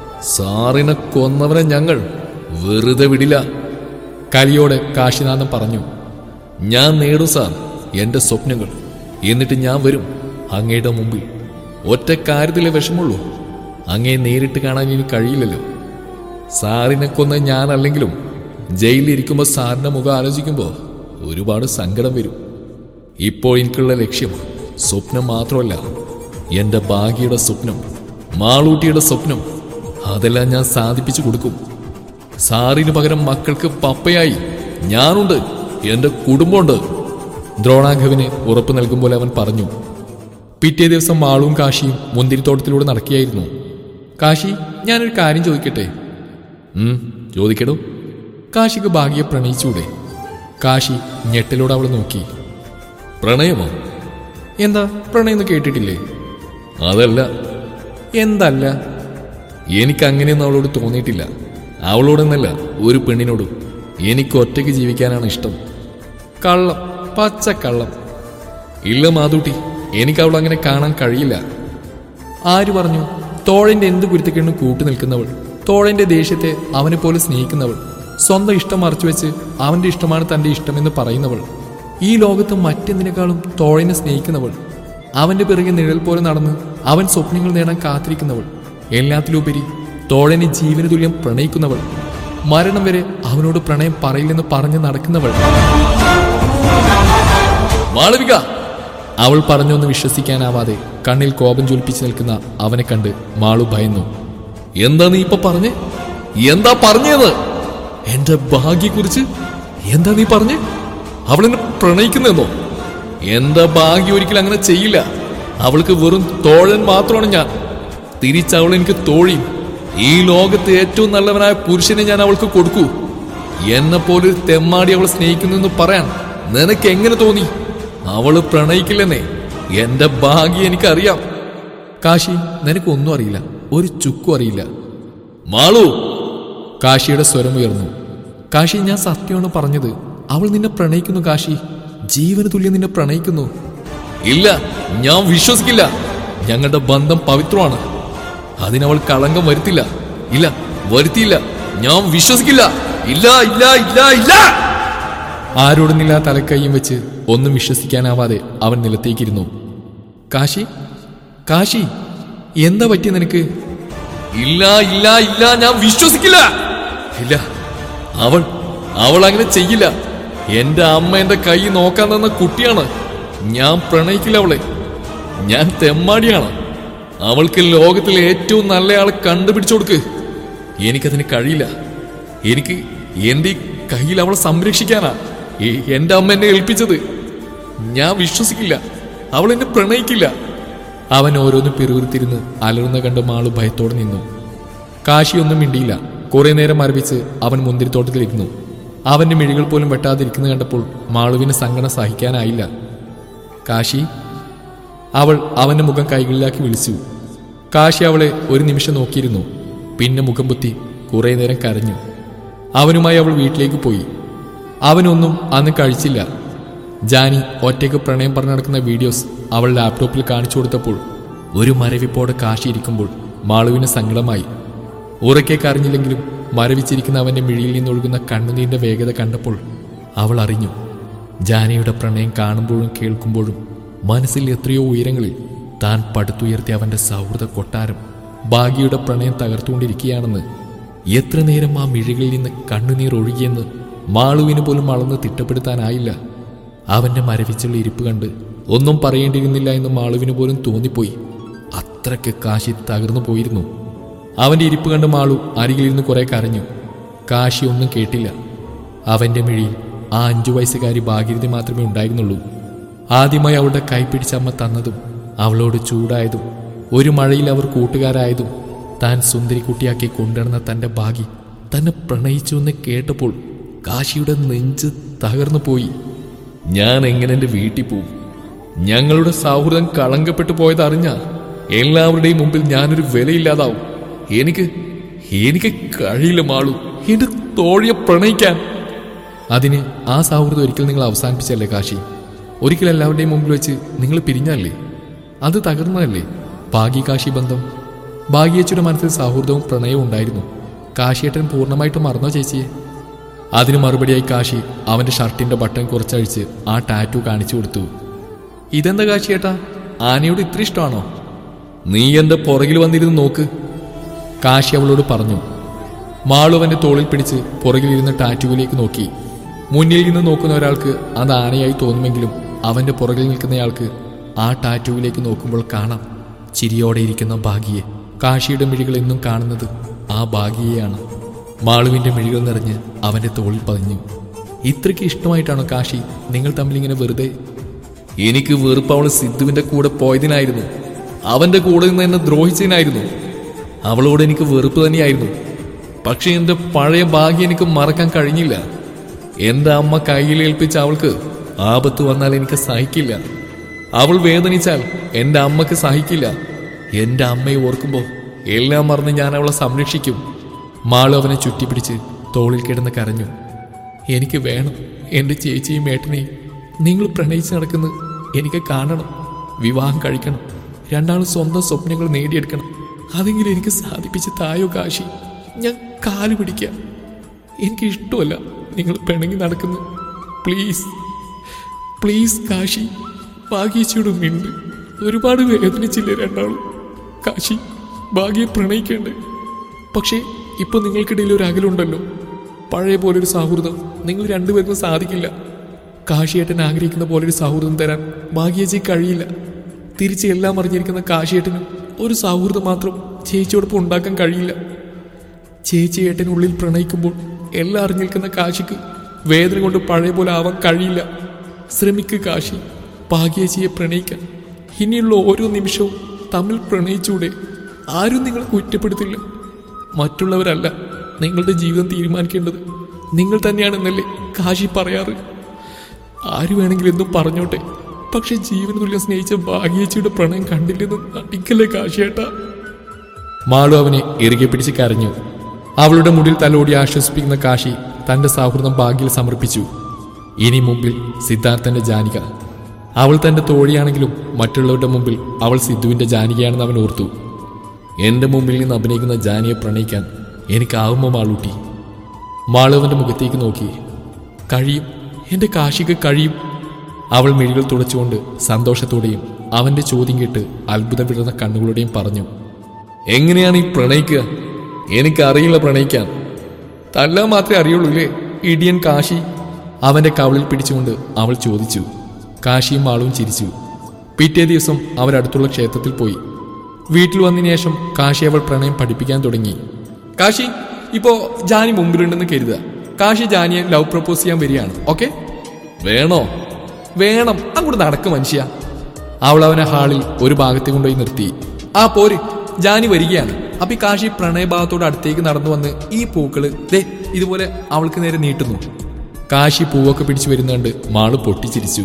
സാറിനെ കൊന്നവനെ ഞങ്ങൾ വെറുതെ വിടില്ല. കലിയോടെ കാശിനാഥൻ പറഞ്ഞു. ഞാൻ നേടും സാർ എൻ്റെ സ്വപ്നങ്ങൾ. എന്നിട്ട് ഞാൻ വരും അങ്ങയുടെ മുമ്പിൽ. ഒറ്റ കാര്യത്തിലെ വിഷമുള്ളൂ, അങ്ങയെ നേരിട്ട് കാണാൻ ഇനി കഴിയില്ലല്ലോ. സാറിനെ കൊന്ന ഞാനല്ലെങ്കിലും ജയിലിലിരിക്കുമ്പോൾ സാറിൻ്റെ മുഖം ആലോചിക്കുമ്പോൾ ഒരുപാട് സങ്കടം വരും. ഇപ്പോൾ എനിക്കുള്ള ലക്ഷ്യം സ്വപ്നം മാത്രമല്ല, എൻ്റെ ഭാഗ്യയുടെ സ്വപ്നം, മാളൂട്ടിയുടെ സ്വപ്നം, അതെല്ലാം ഞാൻ സാധിപ്പിച്ചു കൊടുക്കും. സാറിന് പകരം മക്കൾക്ക് പപ്പയായി ഞാനുണ്ട്, എൻ്റെ കുടുംബമുണ്ട്. ദ്രോണാഘവിന് ഉറപ്പ് നൽകുമ്പോൾ അവൻ പറഞ്ഞു. പിറ്റേ ദിവസം മാളുവും കാശിയും മുന്തിരിത്തോട്ടത്തിലൂടെ നടക്കുകയായിരുന്നു. കാശി, ഞാനൊരു കാര്യം ചോദിക്കട്ടെ? ഉം ചോദിക്കടോ. കാശിക്ക് ഭാഗ്യയെ പ്രണയിച്ചൂടെ? കാശി ഞെട്ടലോടെ അവളെ നോക്കി. പ്രണയമോ? എന്താ പ്രണയം കേട്ടിട്ടില്ലേ? അതല്ല. എന്തല്ല? എനിക്കങ്ങനെയൊന്നും അവളോട് തോന്നിയിട്ടില്ല. അവളോടെന്നല്ല, ഒരു പെണ്ണിനോടും. എനിക്ക് ഒറ്റയ്ക്ക് ജീവിക്കാനാണ് ഇഷ്ടം. കള്ളം, പച്ചക്കള്ളം. ഇല്ല മാധൂട്ടി, എനിക്ക് അവൾ അങ്ങനെ കാണാൻ കഴിയില്ല. ആര് പറഞ്ഞു? തോഴന്റെ എന്ത് കുരുത്തക്കേണ്ടും കൂട്ടു നിൽക്കുന്നവൾ, തോഴന്റെ ദേഷ്യത്തെ അവനെ പോലെ സ്നേഹിക്കുന്നവൾ, സ്വന്തം ഇഷ്ടം മറച്ചുവെച്ച് അവന്റെ ഇഷ്ടമാണ് തന്റെ ഇഷ്ടമെന്ന് പറയുന്നവൾ, ഈ ലോകത്ത് മറ്റെന്തിനേക്കാളും തോഴനെ സ്നേഹിക്കുന്നവൾ, അവന്റെ പിറകെ നിഴൽ പോലെ നടന്ന് അവൻ സ്വപ്നങ്ങൾ നേടാൻ കാത്തിരിക്കുന്നവൾ, എല്ലാത്തിലുപരി തോഴനെ ജീവന തുല്യം പ്രണയിക്കുന്നവൾ, മരണം വരെ അവനോട് പ്രണയം പറയില്ലെന്ന് പറഞ്ഞ് നടക്കുന്നവൾ. മാളവിക! അവൾ പറഞ്ഞൊന്ന് വിശ്വസിക്കാനാവാതെ കണ്ണിൽ കോപം ജ്വലിപ്പിച്ചു നിൽക്കുന്ന അവനെ കണ്ട് മാളു ഭയന്നു. എന്താ നീ ഇപ്പൊ പറഞ്ഞേ? എന്താ പറഞ്ഞത്? എന്റെ ഭാഗ്യയെക്കുറിച്ച് എന്താ നീ പറഞ്ഞേ? അവളെന്നെ പ്രണയിക്കുന്നതെന്നോ? എന്റെ ഭാഗ്യം ഒരിക്കലും അങ്ങനെ ചെയ്യില്ല. അവൾക്ക് വെറും തോഴൻ മാത്രമാണ് ഞാൻ. തിരിച്ചവൾ എനിക്ക് തോഴിയും. ഈ ലോകത്ത് ഏറ്റവും നല്ലവനായ പുരുഷനെ ഞാൻ അവൾക്ക് കൊടുക്കൂ. എന്നെ പോലെ തെമ്മാടി അവൾ സ്നേഹിക്കുന്നെന്ന് പറയാൻ നിനക്ക് എങ്ങനെ തോന്നി? അവള് പ്രണയിക്കില്ലെന്നേ. എന്റെ ഭാഗ്യം എനിക്കറിയാം. കാശി, നിനക്കൊന്നും അറിയില്ല, ഒരു ചുക്കും അറിയില്ല. മാളു! കാശിയുടെ സ്വരം ഉയർന്നു. കാശി, ഞാൻ സത്യമാണ് പറഞ്ഞത്. അവൾ നിന്നെ പ്രണയിക്കുന്നു കാശി, ജീവന് തുല്യം നിന്നെ പ്രണയിക്കുന്നു. ഇല്ല, ഞാൻ വിശ്വസിക്കില്ല. ഞങ്ങളുടെ ബന്ധം പവിത്രമാണ്. അതിനവൾ കളങ്കം വരുത്തില്ല. ഇല്ല, വരുത്തിയില്ല. ഞാൻ വിശ്വസിക്കില്ല. ഇല്ല ഇല്ല ഇല്ല ഇല്ല. ആരോടുന്നില്ല തലക്കൈയും വെച്ച് ഒന്നും വിശ്വസിക്കാനാവാതെ അവൻ നിലത്തേക്കിരുന്നു. കാശി, കാശി, എന്താ പറ്റിയ നിനക്ക്? ഇല്ല ഇല്ല ഇല്ല, ഞാൻ വിശ്വസിക്കില്ല. ഇല്ല, അവൾ അവൾ അങ്ങനെ ചെയ്യില്ല. എന്റെ അമ്മ എന്റെ കൈ നോക്കാൻ തന്ന കുട്ടിയാണ്. ഞാൻ പ്രണയിക്കില്ല അവളെ. ഞാൻ തെമ്മാടിയാണ്. അവൾക്ക് ലോകത്തിലെ ഏറ്റവും നല്ലയാളെ കണ്ടുപിടിച്ചു കൊടുക്ക്. എനിക്കതിന് കഴിയില്ല. എനിക്ക് എന്റെ കയ്യിൽ അവളെ സംരക്ഷിക്കാനാ എന്റെ അമ്മ എന്നെ ഏൽപ്പിച്ചത്. ഞാൻ വിശ്വസിക്കില്ല. അവൾ എന്നെ പ്രണയിക്കില്ല. അവൻ ഓരോന്ന് പിറുവിറുത്തിരുന്ന് അലറുന്ന കണ്ട് മാളു ഭയത്തോടെ നിന്നു. കാശിയൊന്നും മിണ്ടിയില്ല. കുറെ നേരം മരവിച്ച് അവൻ മുന്തിരിത്തോട്ടത്തിലിരുന്നു. അവന്റെ മിഴികൾ പോലും വെട്ടാതിരിക്കുന്ന കണ്ടപ്പോൾ മാളുവിന് സങ്കടം സഹിക്കാനായില്ല. കാശി! അവൾ അവന്റെ മുഖം കൈകളിലാക്കി വിളിച്ചു. കാശി അവളെ ഒരു നിമിഷം നോക്കിയിരുന്നു. പിന്നെ മുഖം പൊത്തി കുറെ നേരം കരഞ്ഞു. അവനുമായി അവൾ വീട്ടിലേക്ക് പോയി. അവനൊന്നും അന്ന് കഴിച്ചില്ല. ജാനി ഒറ്റയ്ക്ക് പ്രണയം പറഞ്ഞു നടക്കുന്ന വീഡിയോസ് അവൾ ലാപ്ടോപ്പിൽ കാണിച്ചു കൊടുത്തപ്പോൾ ഒരു മരവിപ്പോടെ കാശി ഇരിക്കുമ്പോൾ മാളുവിന് സങ്കടമായി. ഉറക്കെ കരഞ്ഞില്ലെങ്കിലും മരവിച്ചിരിക്കുന്ന അവന്റെ മിഴിയിൽ നിന്നൊഴുകുന്ന കണ്ണുനീരിന്റെ വേഗത കണ്ടപ്പോൾ അവൾ അറിഞ്ഞു. ജാനിയുടെ പ്രണയം കാണുമ്പോഴും കേൾക്കുമ്പോഴും മനസ്സിൽ എത്രയോ ഉയരങ്ങളിൽ താൻ പടുത്തുയർത്തിയ അവന്റെ സൗഹൃദ കൊട്ടാരം ഭാഗ്യയുടെ പ്രണയം തകർത്തുകൊണ്ടിരിക്കുകയാണെന്ന്. എത്ര നേരം ആ മിഴികളിൽ നിന്ന് കണ്ണുനീർ ഒഴുകിയെന്ന് മാളുവിന് പോലും അളന്ന് തിട്ടപ്പെടുത്താനായില്ല. അവന്റെ മരവിച്ചുള്ള ഇരിപ്പ് കണ്ട് ഒന്നും പറയേണ്ടിയിരുന്നില്ല എന്ന് മാളുവിന് പോലും തോന്നിപ്പോയി. അത്രയ്ക്ക് കാശി തകർന്നു പോയിരുന്നു. അവന്റെ ഇരിപ്പ് കണ്ട് മാളു അരികിലിരുന്ന് കുറെ കരഞ്ഞു. കാശി ഒന്നും കേട്ടില്ല. അവന്റെ മിഴിയിൽ ആ അഞ്ചു വയസ്സുകാരി ഭാഗീരഥി മാത്രമേ ഉണ്ടായിരുന്നുള്ളൂ. ആദ്യമായി അവളുടെ കൈപിടിച്ച അമ്മ തന്നതും അവളോട് ചൂടായതും ഒരു മഴയിൽ അവർ കൂട്ടുകാരായതും താൻ സുന്ദരി കുട്ടിയാക്കി കൊണ്ടുവന്ന തന്റെ ഭാഗി തന്നെ പ്രണയിച്ചു എന്ന് കേട്ടപ്പോൾ കാശിയുടെ നെഞ്ച് തകർന്നു പോയി. ഞാൻ എങ്ങനെ എൻ്റെ വീട്ടിൽ പോവും? ഞങ്ങളുടെ സൗഹൃദം കളങ്കപ്പെട്ടു പോയതറിഞ്ഞ എല്ലാവരുടെയും മുമ്പിൽ ഞാനൊരു വിലയില്ലാതാവും. എനിക്ക് എനിക്ക് കഴിയില്ല മാളു, എന്റെ തോഴിയെ പ്രണയിക്കാൻ. അതിന് ആ സൗഹൃദം ഒരിക്കൽ നിങ്ങൾ അവസാനിപ്പിച്ചല്ലേ കാശി? ഒരിക്കൽ എല്ലാവരുടെയും മുമ്പിൽ വെച്ച് നിങ്ങൾ പിരിഞ്ഞല്ലേ? അത് തകർന്നതല്ലേ ഭാഗ്യ കാശി ബന്ധം? ഭാഗ്യേച്ചിയുടെ മനസ്സിൽ സൗഹൃദവും പ്രണയവും ഉണ്ടായിരുന്നു. കാശിയേട്ടൻ പൂർണ്ണമായിട്ട് മറന്നോ ചേച്ചിയെ? അതിന് മറുപടിയായി കാശി അവന്റെ ഷർട്ടിന്റെ ബട്ടൺ കുറച്ചഴിച്ച് ആ ടാറ്റു കാണിച്ചു കൊടുത്തു. ഇതെന്താ കാശിയേട്ടാ, ആനയോട് ഇത്ര ഇഷ്ടമാണോ? നീ എന്റെ പുറകിൽ വന്നിരുന്ന് നോക്ക്, കാശി അവളോട് പറഞ്ഞു. മാളു അവന്റെ തോളിൽ പിടിച്ച് പുറകിലിരുന്ന് ടാറ്റുവിലേക്ക് നോക്കി. മുന്നിൽ നിന്ന് നോക്കുന്ന ഒരാൾക്ക് അത് ആനയായി തോന്നുമെങ്കിലും അവന്റെ പുറകിൽ നിൽക്കുന്നയാൾക്ക് ആ ടാറ്റുവിലേക്ക് നോക്കുമ്പോൾ കാണാം ചിരിയോടെ ഇരിക്കുന്ന ഭാഗ്യയെ. കാശിയുടെ മിഴികൾ എന്നും കാണുന്നത് ആ ഭാഗ്യയെയാണ്. മാളുവിന്റെ മിഴികൾ നിറഞ്ഞ് അവന്റെ തോളിൽ പതിഞ്ഞു. ഇത്രയ്ക്ക് ഇഷ്ടമായിട്ടാണോ കാശി നിങ്ങൾ തമ്മിലിങ്ങനെ വെറുതെ? എനിക്ക് വെറുപ്പ് അവൾ സിദ്ധുവിന്റെ കൂടെ പോയതിനായിരുന്നു. അവന്റെ കൂടെ നിന്ന് എന്നെ ദ്രോഹിച്ചതിനായിരുന്നു. അവളോട് എനിക്ക് വെറുപ്പ് തന്നെയായിരുന്നു. പക്ഷെ എന്റെ പഴയ ഭാഗ്യം എനിക്ക് മറക്കാൻ കഴിഞ്ഞില്ല. എന്റെ അമ്മ കയ്യിലേൽപ്പിച്ച അവൾക്ക് ആപത്ത് വന്നാൽ എനിക്ക് സഹിക്കില്ല. അവൾ വേദനിച്ചാൽ എന്റെ അമ്മക്ക് സഹിക്കില്ല. എന്റെ അമ്മയെ ഓർക്കുമ്പോൾ എല്ലാം മറന്ന് ഞാൻ അവളെ സംരക്ഷിക്കും. മാളു അവനെ ചുറ്റിപ്പിടിച്ച് തോളിൽ കിടന്ന് കരഞ്ഞു. എനിക്ക് വേണം എൻ്റെ ചേച്ചിയും ഏട്ടനെയും. നിങ്ങൾ പ്രണയിച്ച് നടക്കുന്നത് എനിക്ക് കാണണം. വിവാഹം കഴിക്കണം. രണ്ടാളും സ്വന്തം സ്വപ്നങ്ങൾ നേടിയെടുക്കണം. അതെങ്കിലും എനിക്ക് സാധിപ്പിച്ച് തായോ കാശി. ഞാൻ കാല് പിടിക്കാം. എനിക്ക് ഇഷ്ടമല്ല നിങ്ങൾ പിണങ്ങി നടക്കുന്നത്. Please please Kashi. ഭാഗ്യേച്ചിയോട് മിണ്ട്. ഒരുപാട് വേദനിച്ചില്ലേ രണ്ടാളും? കാശി ഭാഗ്യയെ പ്രണയിക്കേണ്ടേ? പക്ഷേ ഇപ്പൊ നിങ്ങൾക്കിടയിൽ ഒരു അകലുണ്ടല്ലോ. പഴയ പോലൊരു സൗഹൃദം നിങ്ങൾ രണ്ടുപേർക്കും സാധിക്കില്ല. കാശിയേട്ടൻ ആഗ്രഹിക്കുന്ന പോലൊരു സൗഹൃദം തരാൻ ഭാഗ്യേച്ചി കഴിയില്ല. തിരിച്ച് എല്ലാം അറിഞ്ഞിരിക്കുന്ന കാശിയേട്ടനും ഒരു സൗഹൃദം മാത്രം ചേച്ചിയോടൊപ്പം ഉണ്ടാക്കാൻ കഴിയില്ല. ചേച്ചിയേട്ടനുള്ളിൽ പ്രണയിക്കുമ്പോൾ എല്ലാം അറിഞ്ഞിരിക്കുന്ന കാശിക്ക് വേദന കൊണ്ട് പഴയ പോലെ ആവാൻ കഴിയില്ല. ശ്രമിക്ക് കാശി, ഭാഗ്യേച്ചിയെ പ്രണയിക്കാൻ. ഇനിയുള്ള ഓരോ നിമിഷവും തമ്മിൽ പ്രണയിച്ചൂടെ? ആരും നിങ്ങളെ കുറ്റപ്പെടുത്തില്ല. മറ്റുള്ളവരല്ല നിങ്ങളുടെ ജീവിതം തീരുമാനിക്കേണ്ടത്. നിങ്ങൾ തന്നെയാണെന്നല്ലേ കാശി പറയാറ്. ആര് വേണമെങ്കിലും എന്നും പറഞ്ഞോട്ടെ. പക്ഷെ ജീവന തുല്യം സ്നേഹിച്ച ഭാഗ്യേച്ചിയുടെ പ്രണയം കണ്ടില്ലെന്ന് നടിക്കല്ലേ കാശിയേട്ടാ? മാളു അവനെ ഇറുകെ പിടിച്ച് കരഞ്ഞു. അവളുടെ മുടിയിൽ തലോടി ആശ്വസിപ്പിക്കുന്ന കാശി തന്റെ സൗഹൃദം ഭാഗ്യയിൽ സമർപ്പിച്ചു. ഇനി മുമ്പിൽ സിദ്ധാർത്ഥന്റെ ജാനിക. അവൾ തന്റെ തോഴിയാണെങ്കിലും മറ്റുള്ളവരുടെ മുമ്പിൽ അവൾ സിദ്ധുവിന്റെ ജാനികയാണെന്ന് അവൻ ഓർത്തു. എന്റെ മുമ്പിൽ നിന്ന് അഭിനയിക്കുന്ന ജാനിയെ പ്രണയിക്കാൻ എനിക്കാവുമോ മാളൂട്ടി? മാളു അവന്റെ മുഖത്തേക്ക് നോക്കി. കഴിയും, എന്റെ കാശിക്ക് കഴിയും. അവൾ മിഴികൾ തുടച്ചുകൊണ്ട് സന്തോഷത്തോടെയും അവന്റെ ചോദ്യം കേട്ട് അത്ഭുതം വിടുന്ന കണ്ണുകളുടെയും പറഞ്ഞു. എങ്ങനെയാണ് ഈ പ്രണയിക്കുക? എനിക്കറിയില്ല പ്രണയിക്കാൻ. തല്ലാൻ മാത്രമേ അറിയുള്ളൂല്ലേ ഇടിയൻ കാശി? അവന്റെ കവളിൽ പിടിച്ചുകൊണ്ട് അവൾ ചോദിച്ചു. കാശിയും മാളുവും ചിരിച്ചു. പിറ്റേ ദിവസം അവരടുത്തുള്ള ക്ഷേത്രത്തിൽ പോയി. വീട്ടിൽ വന്നതിന് ശേഷം കാശി അവൾ പ്രണയം പഠിപ്പിക്കാൻ തുടങ്ങി. കാശി, ഇപ്പോ ജാനി മുമ്പിലുണ്ടെന്ന് കരുതുക. കാശി ജാനിയെ ലവ് പ്രപ്പോസ് ചെയ്യാൻ വരികയാണ്. ഓക്കെ? വേണോ? വേണം. അങ്ങോട്ട് നടക്കും മനുഷ്യ. അവൾ അവനെ ഹാളിൽ ഒരു ഭാഗത്തെ കൊണ്ടുപോയി നിർത്തി. ആ പോര്, ജാനി വരികയാണ്. അപ്പൊ ഈ കാശി പ്രണയഭാഗത്തോട് അടുത്തേക്ക് നടന്നു വന്ന് ഈ പൂക്കള് ദേ ഇതുപോലെ അവൾക്ക് നേരെ നീട്ടുന്നു. കാശി പൂവൊക്കെ പിടിച്ചു വരുന്നുണ്ട്. മാള് പൊട്ടിച്ചിരിച്ചു.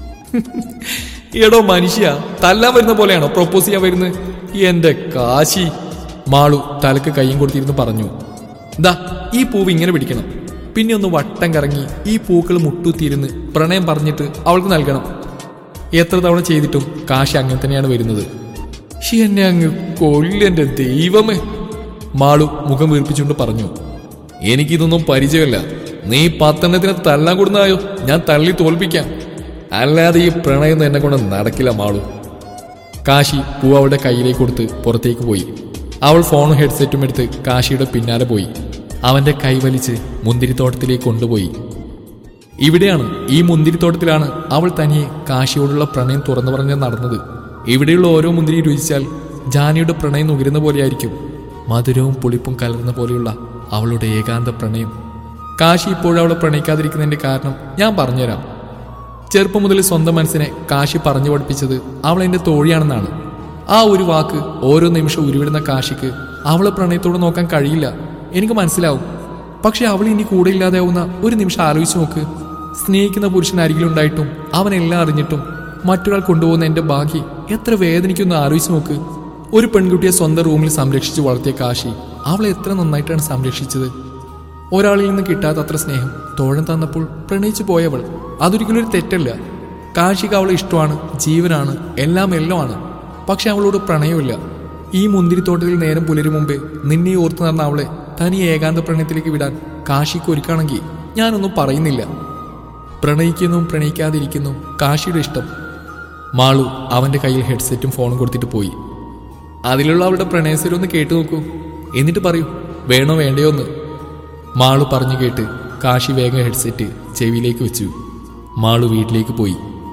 എടോ മനുഷ്യ, തല്ലാൻ വരുന്ന പോലെയാണോ പ്രൊപ്പോസ് ചെയ്യാൻ വരുന്നത്? എന്റെ കാശി. മാളു തലക്ക് കയ്യും കൊടുത്തിരുന്ന് പറഞ്ഞു. ദാ ഈ പൂവ് ഇങ്ങനെ പിടിക്കണം. പിന്നെ ഒന്ന് വട്ടം കറങ്ങി ഈ പൂക്കൾ മുട്ടുത്തിയിരുന്ന് പ്രണയം പറഞ്ഞിട്ട് അവൾക്ക് നൽകണം. എത്ര തവണ ചെയ്തിട്ടും കാശി അങ്ങനെ തന്നെയാണ് വരുന്നത്. എന്നെ അങ്ങ് കൊല്ലെന്റെ ദൈവമേ, മാളു മുഖം വീർപ്പിച്ചുകൊണ്ട് പറഞ്ഞു. എനിക്കിതൊന്നും പരിചയമില്ല. നീ പത്തെണ്ണത്തിന് തല്ലാൻ കൊടുന്നായോ ഞാൻ തള്ളി തോൽപ്പിക്കാം. അല്ലാതെ ഈ പ്രണയം എന്നെ കൊണ്ട് നടക്കില്ല മാളു. കാശി പൂ അവളുടെ കയ്യിലേക്ക് കൊടുത്ത് പുറത്തേക്ക് പോയി. അവൾ ഫോണും ഹെഡ്സെറ്റും എടുത്ത് കാശിയുടെ പിന്നാലെ പോയി. അവന്റെ കൈ വലിച്ച് മുന്തിരിത്തോട്ടത്തിലേക്ക് കൊണ്ടുപോയി. ഇവിടെയാണ്, ഈ മുന്തിരിത്തോട്ടത്തിലാണ് അവൾ തനിയെ കാശിയോടുള്ള പ്രണയം തുറന്നു പറഞ്ഞ് നടന്നത്. ഇവിടെയുള്ള ഓരോ മുന്തിരി രുചിച്ചാൽ ജാനിയുടെ പ്രണയം നുകരുന്ന പോലെയായിരിക്കും. മധുരവും പുളിപ്പും കലർന്ന പോലെയുള്ള അവളുടെ ഏകാന്ത പ്രണയം. കാശി ഇപ്പോഴും അവളെ പ്രണയിക്കാതിരിക്കുന്നതിന്റെ കാരണം ഞാൻ പറഞ്ഞുതരാം. ചെറുപ്പം മുതൽ സ്വന്തം മനസ്സിനെ കാശി പറഞ്ഞു പഠിപ്പിച്ചത് അവൾ എന്റെ തോഴിയാണെന്നാണ്. ആ ഒരു വാക്ക് ഓരോ നിമിഷം ഉരുവിടുന്ന കാശിക്ക് അവളെ പ്രണയത്തോട് നോക്കാൻ കഴിയില്ല. എനിക്ക് മനസ്സിലാവും. പക്ഷെ അവൾ ഇനി കൂടെ ഇല്ലാതെയാവുന്ന ഒരു നിമിഷം ആലോചിച്ച് നോക്ക്. സ്നേഹിക്കുന്ന പുരുഷൻ അരികിലുണ്ടായിട്ടും അവനെല്ലാം അറിഞ്ഞിട്ടും മറ്റൊരാൾ കൊണ്ടുപോകുന്ന എന്റെ ഭാഗ്യം എത്ര വേദനിക്കുമെന്ന് ആലോചിച്ച് നോക്ക്. ഒരു പെൺകുട്ടിയെ സ്വന്തം റൂമിൽ സംരക്ഷിച്ച് വളർത്തിയ കാശി അവളെ എത്ര നന്നായിട്ടാണ് സംരക്ഷിച്ചത്. ഒരാളിൽ നിന്ന് കിട്ടാത്ത അത്ര സ്നേഹം തോഴൻ തന്നപ്പോൾ പ്രണയിച്ചു പോയവൾ. അതൊരിക്കലും ഒരു തെറ്റല്ല. കാശിക്ക് അവളെ ഇഷ്ടമാണ്, ജീവനാണ്, എല്ലാം എല്ലാം ആണ്. പക്ഷെ അവളോട് പ്രണയമില്ല. ഈ മുന്തിരിത്തോട്ടത്തിൽ നേരം പുലരും മുമ്പേ നിന്നെ ഓർത്തു നടന്ന അവളെ തനി ഏകാന്ത പ്രണയത്തിലേക്ക് വിടാൻ കാശിക്ക് ഒരുക്കാണെങ്കിൽ ഞാനൊന്നും പറയുന്നില്ല. പ്രണയിക്കുന്നു പ്രണയിക്കാതിരിക്കുന്നു കാശിയുടെ ഇഷ്ടം. മാളു അവന്റെ കയ്യിൽ ഹെഡ്സെറ്റും ഫോണും കൊടുത്തിട്ട് പോയി. അതിലുള്ള അവളുടെ പ്രണയസ്ഥരം ഒന്ന് കേട്ടു നോക്കൂ, എന്നിട്ട് പറയൂ വേണോ വേണ്ടയോ എന്ന്. മാളു പറഞ്ഞു കേട്ട് കാശി വേഗം ഹെഡ്സെറ്റ് ചെവിയിലേക്ക് വെച്ചു. മാളു വീട്ടിലേക്ക് പോയി.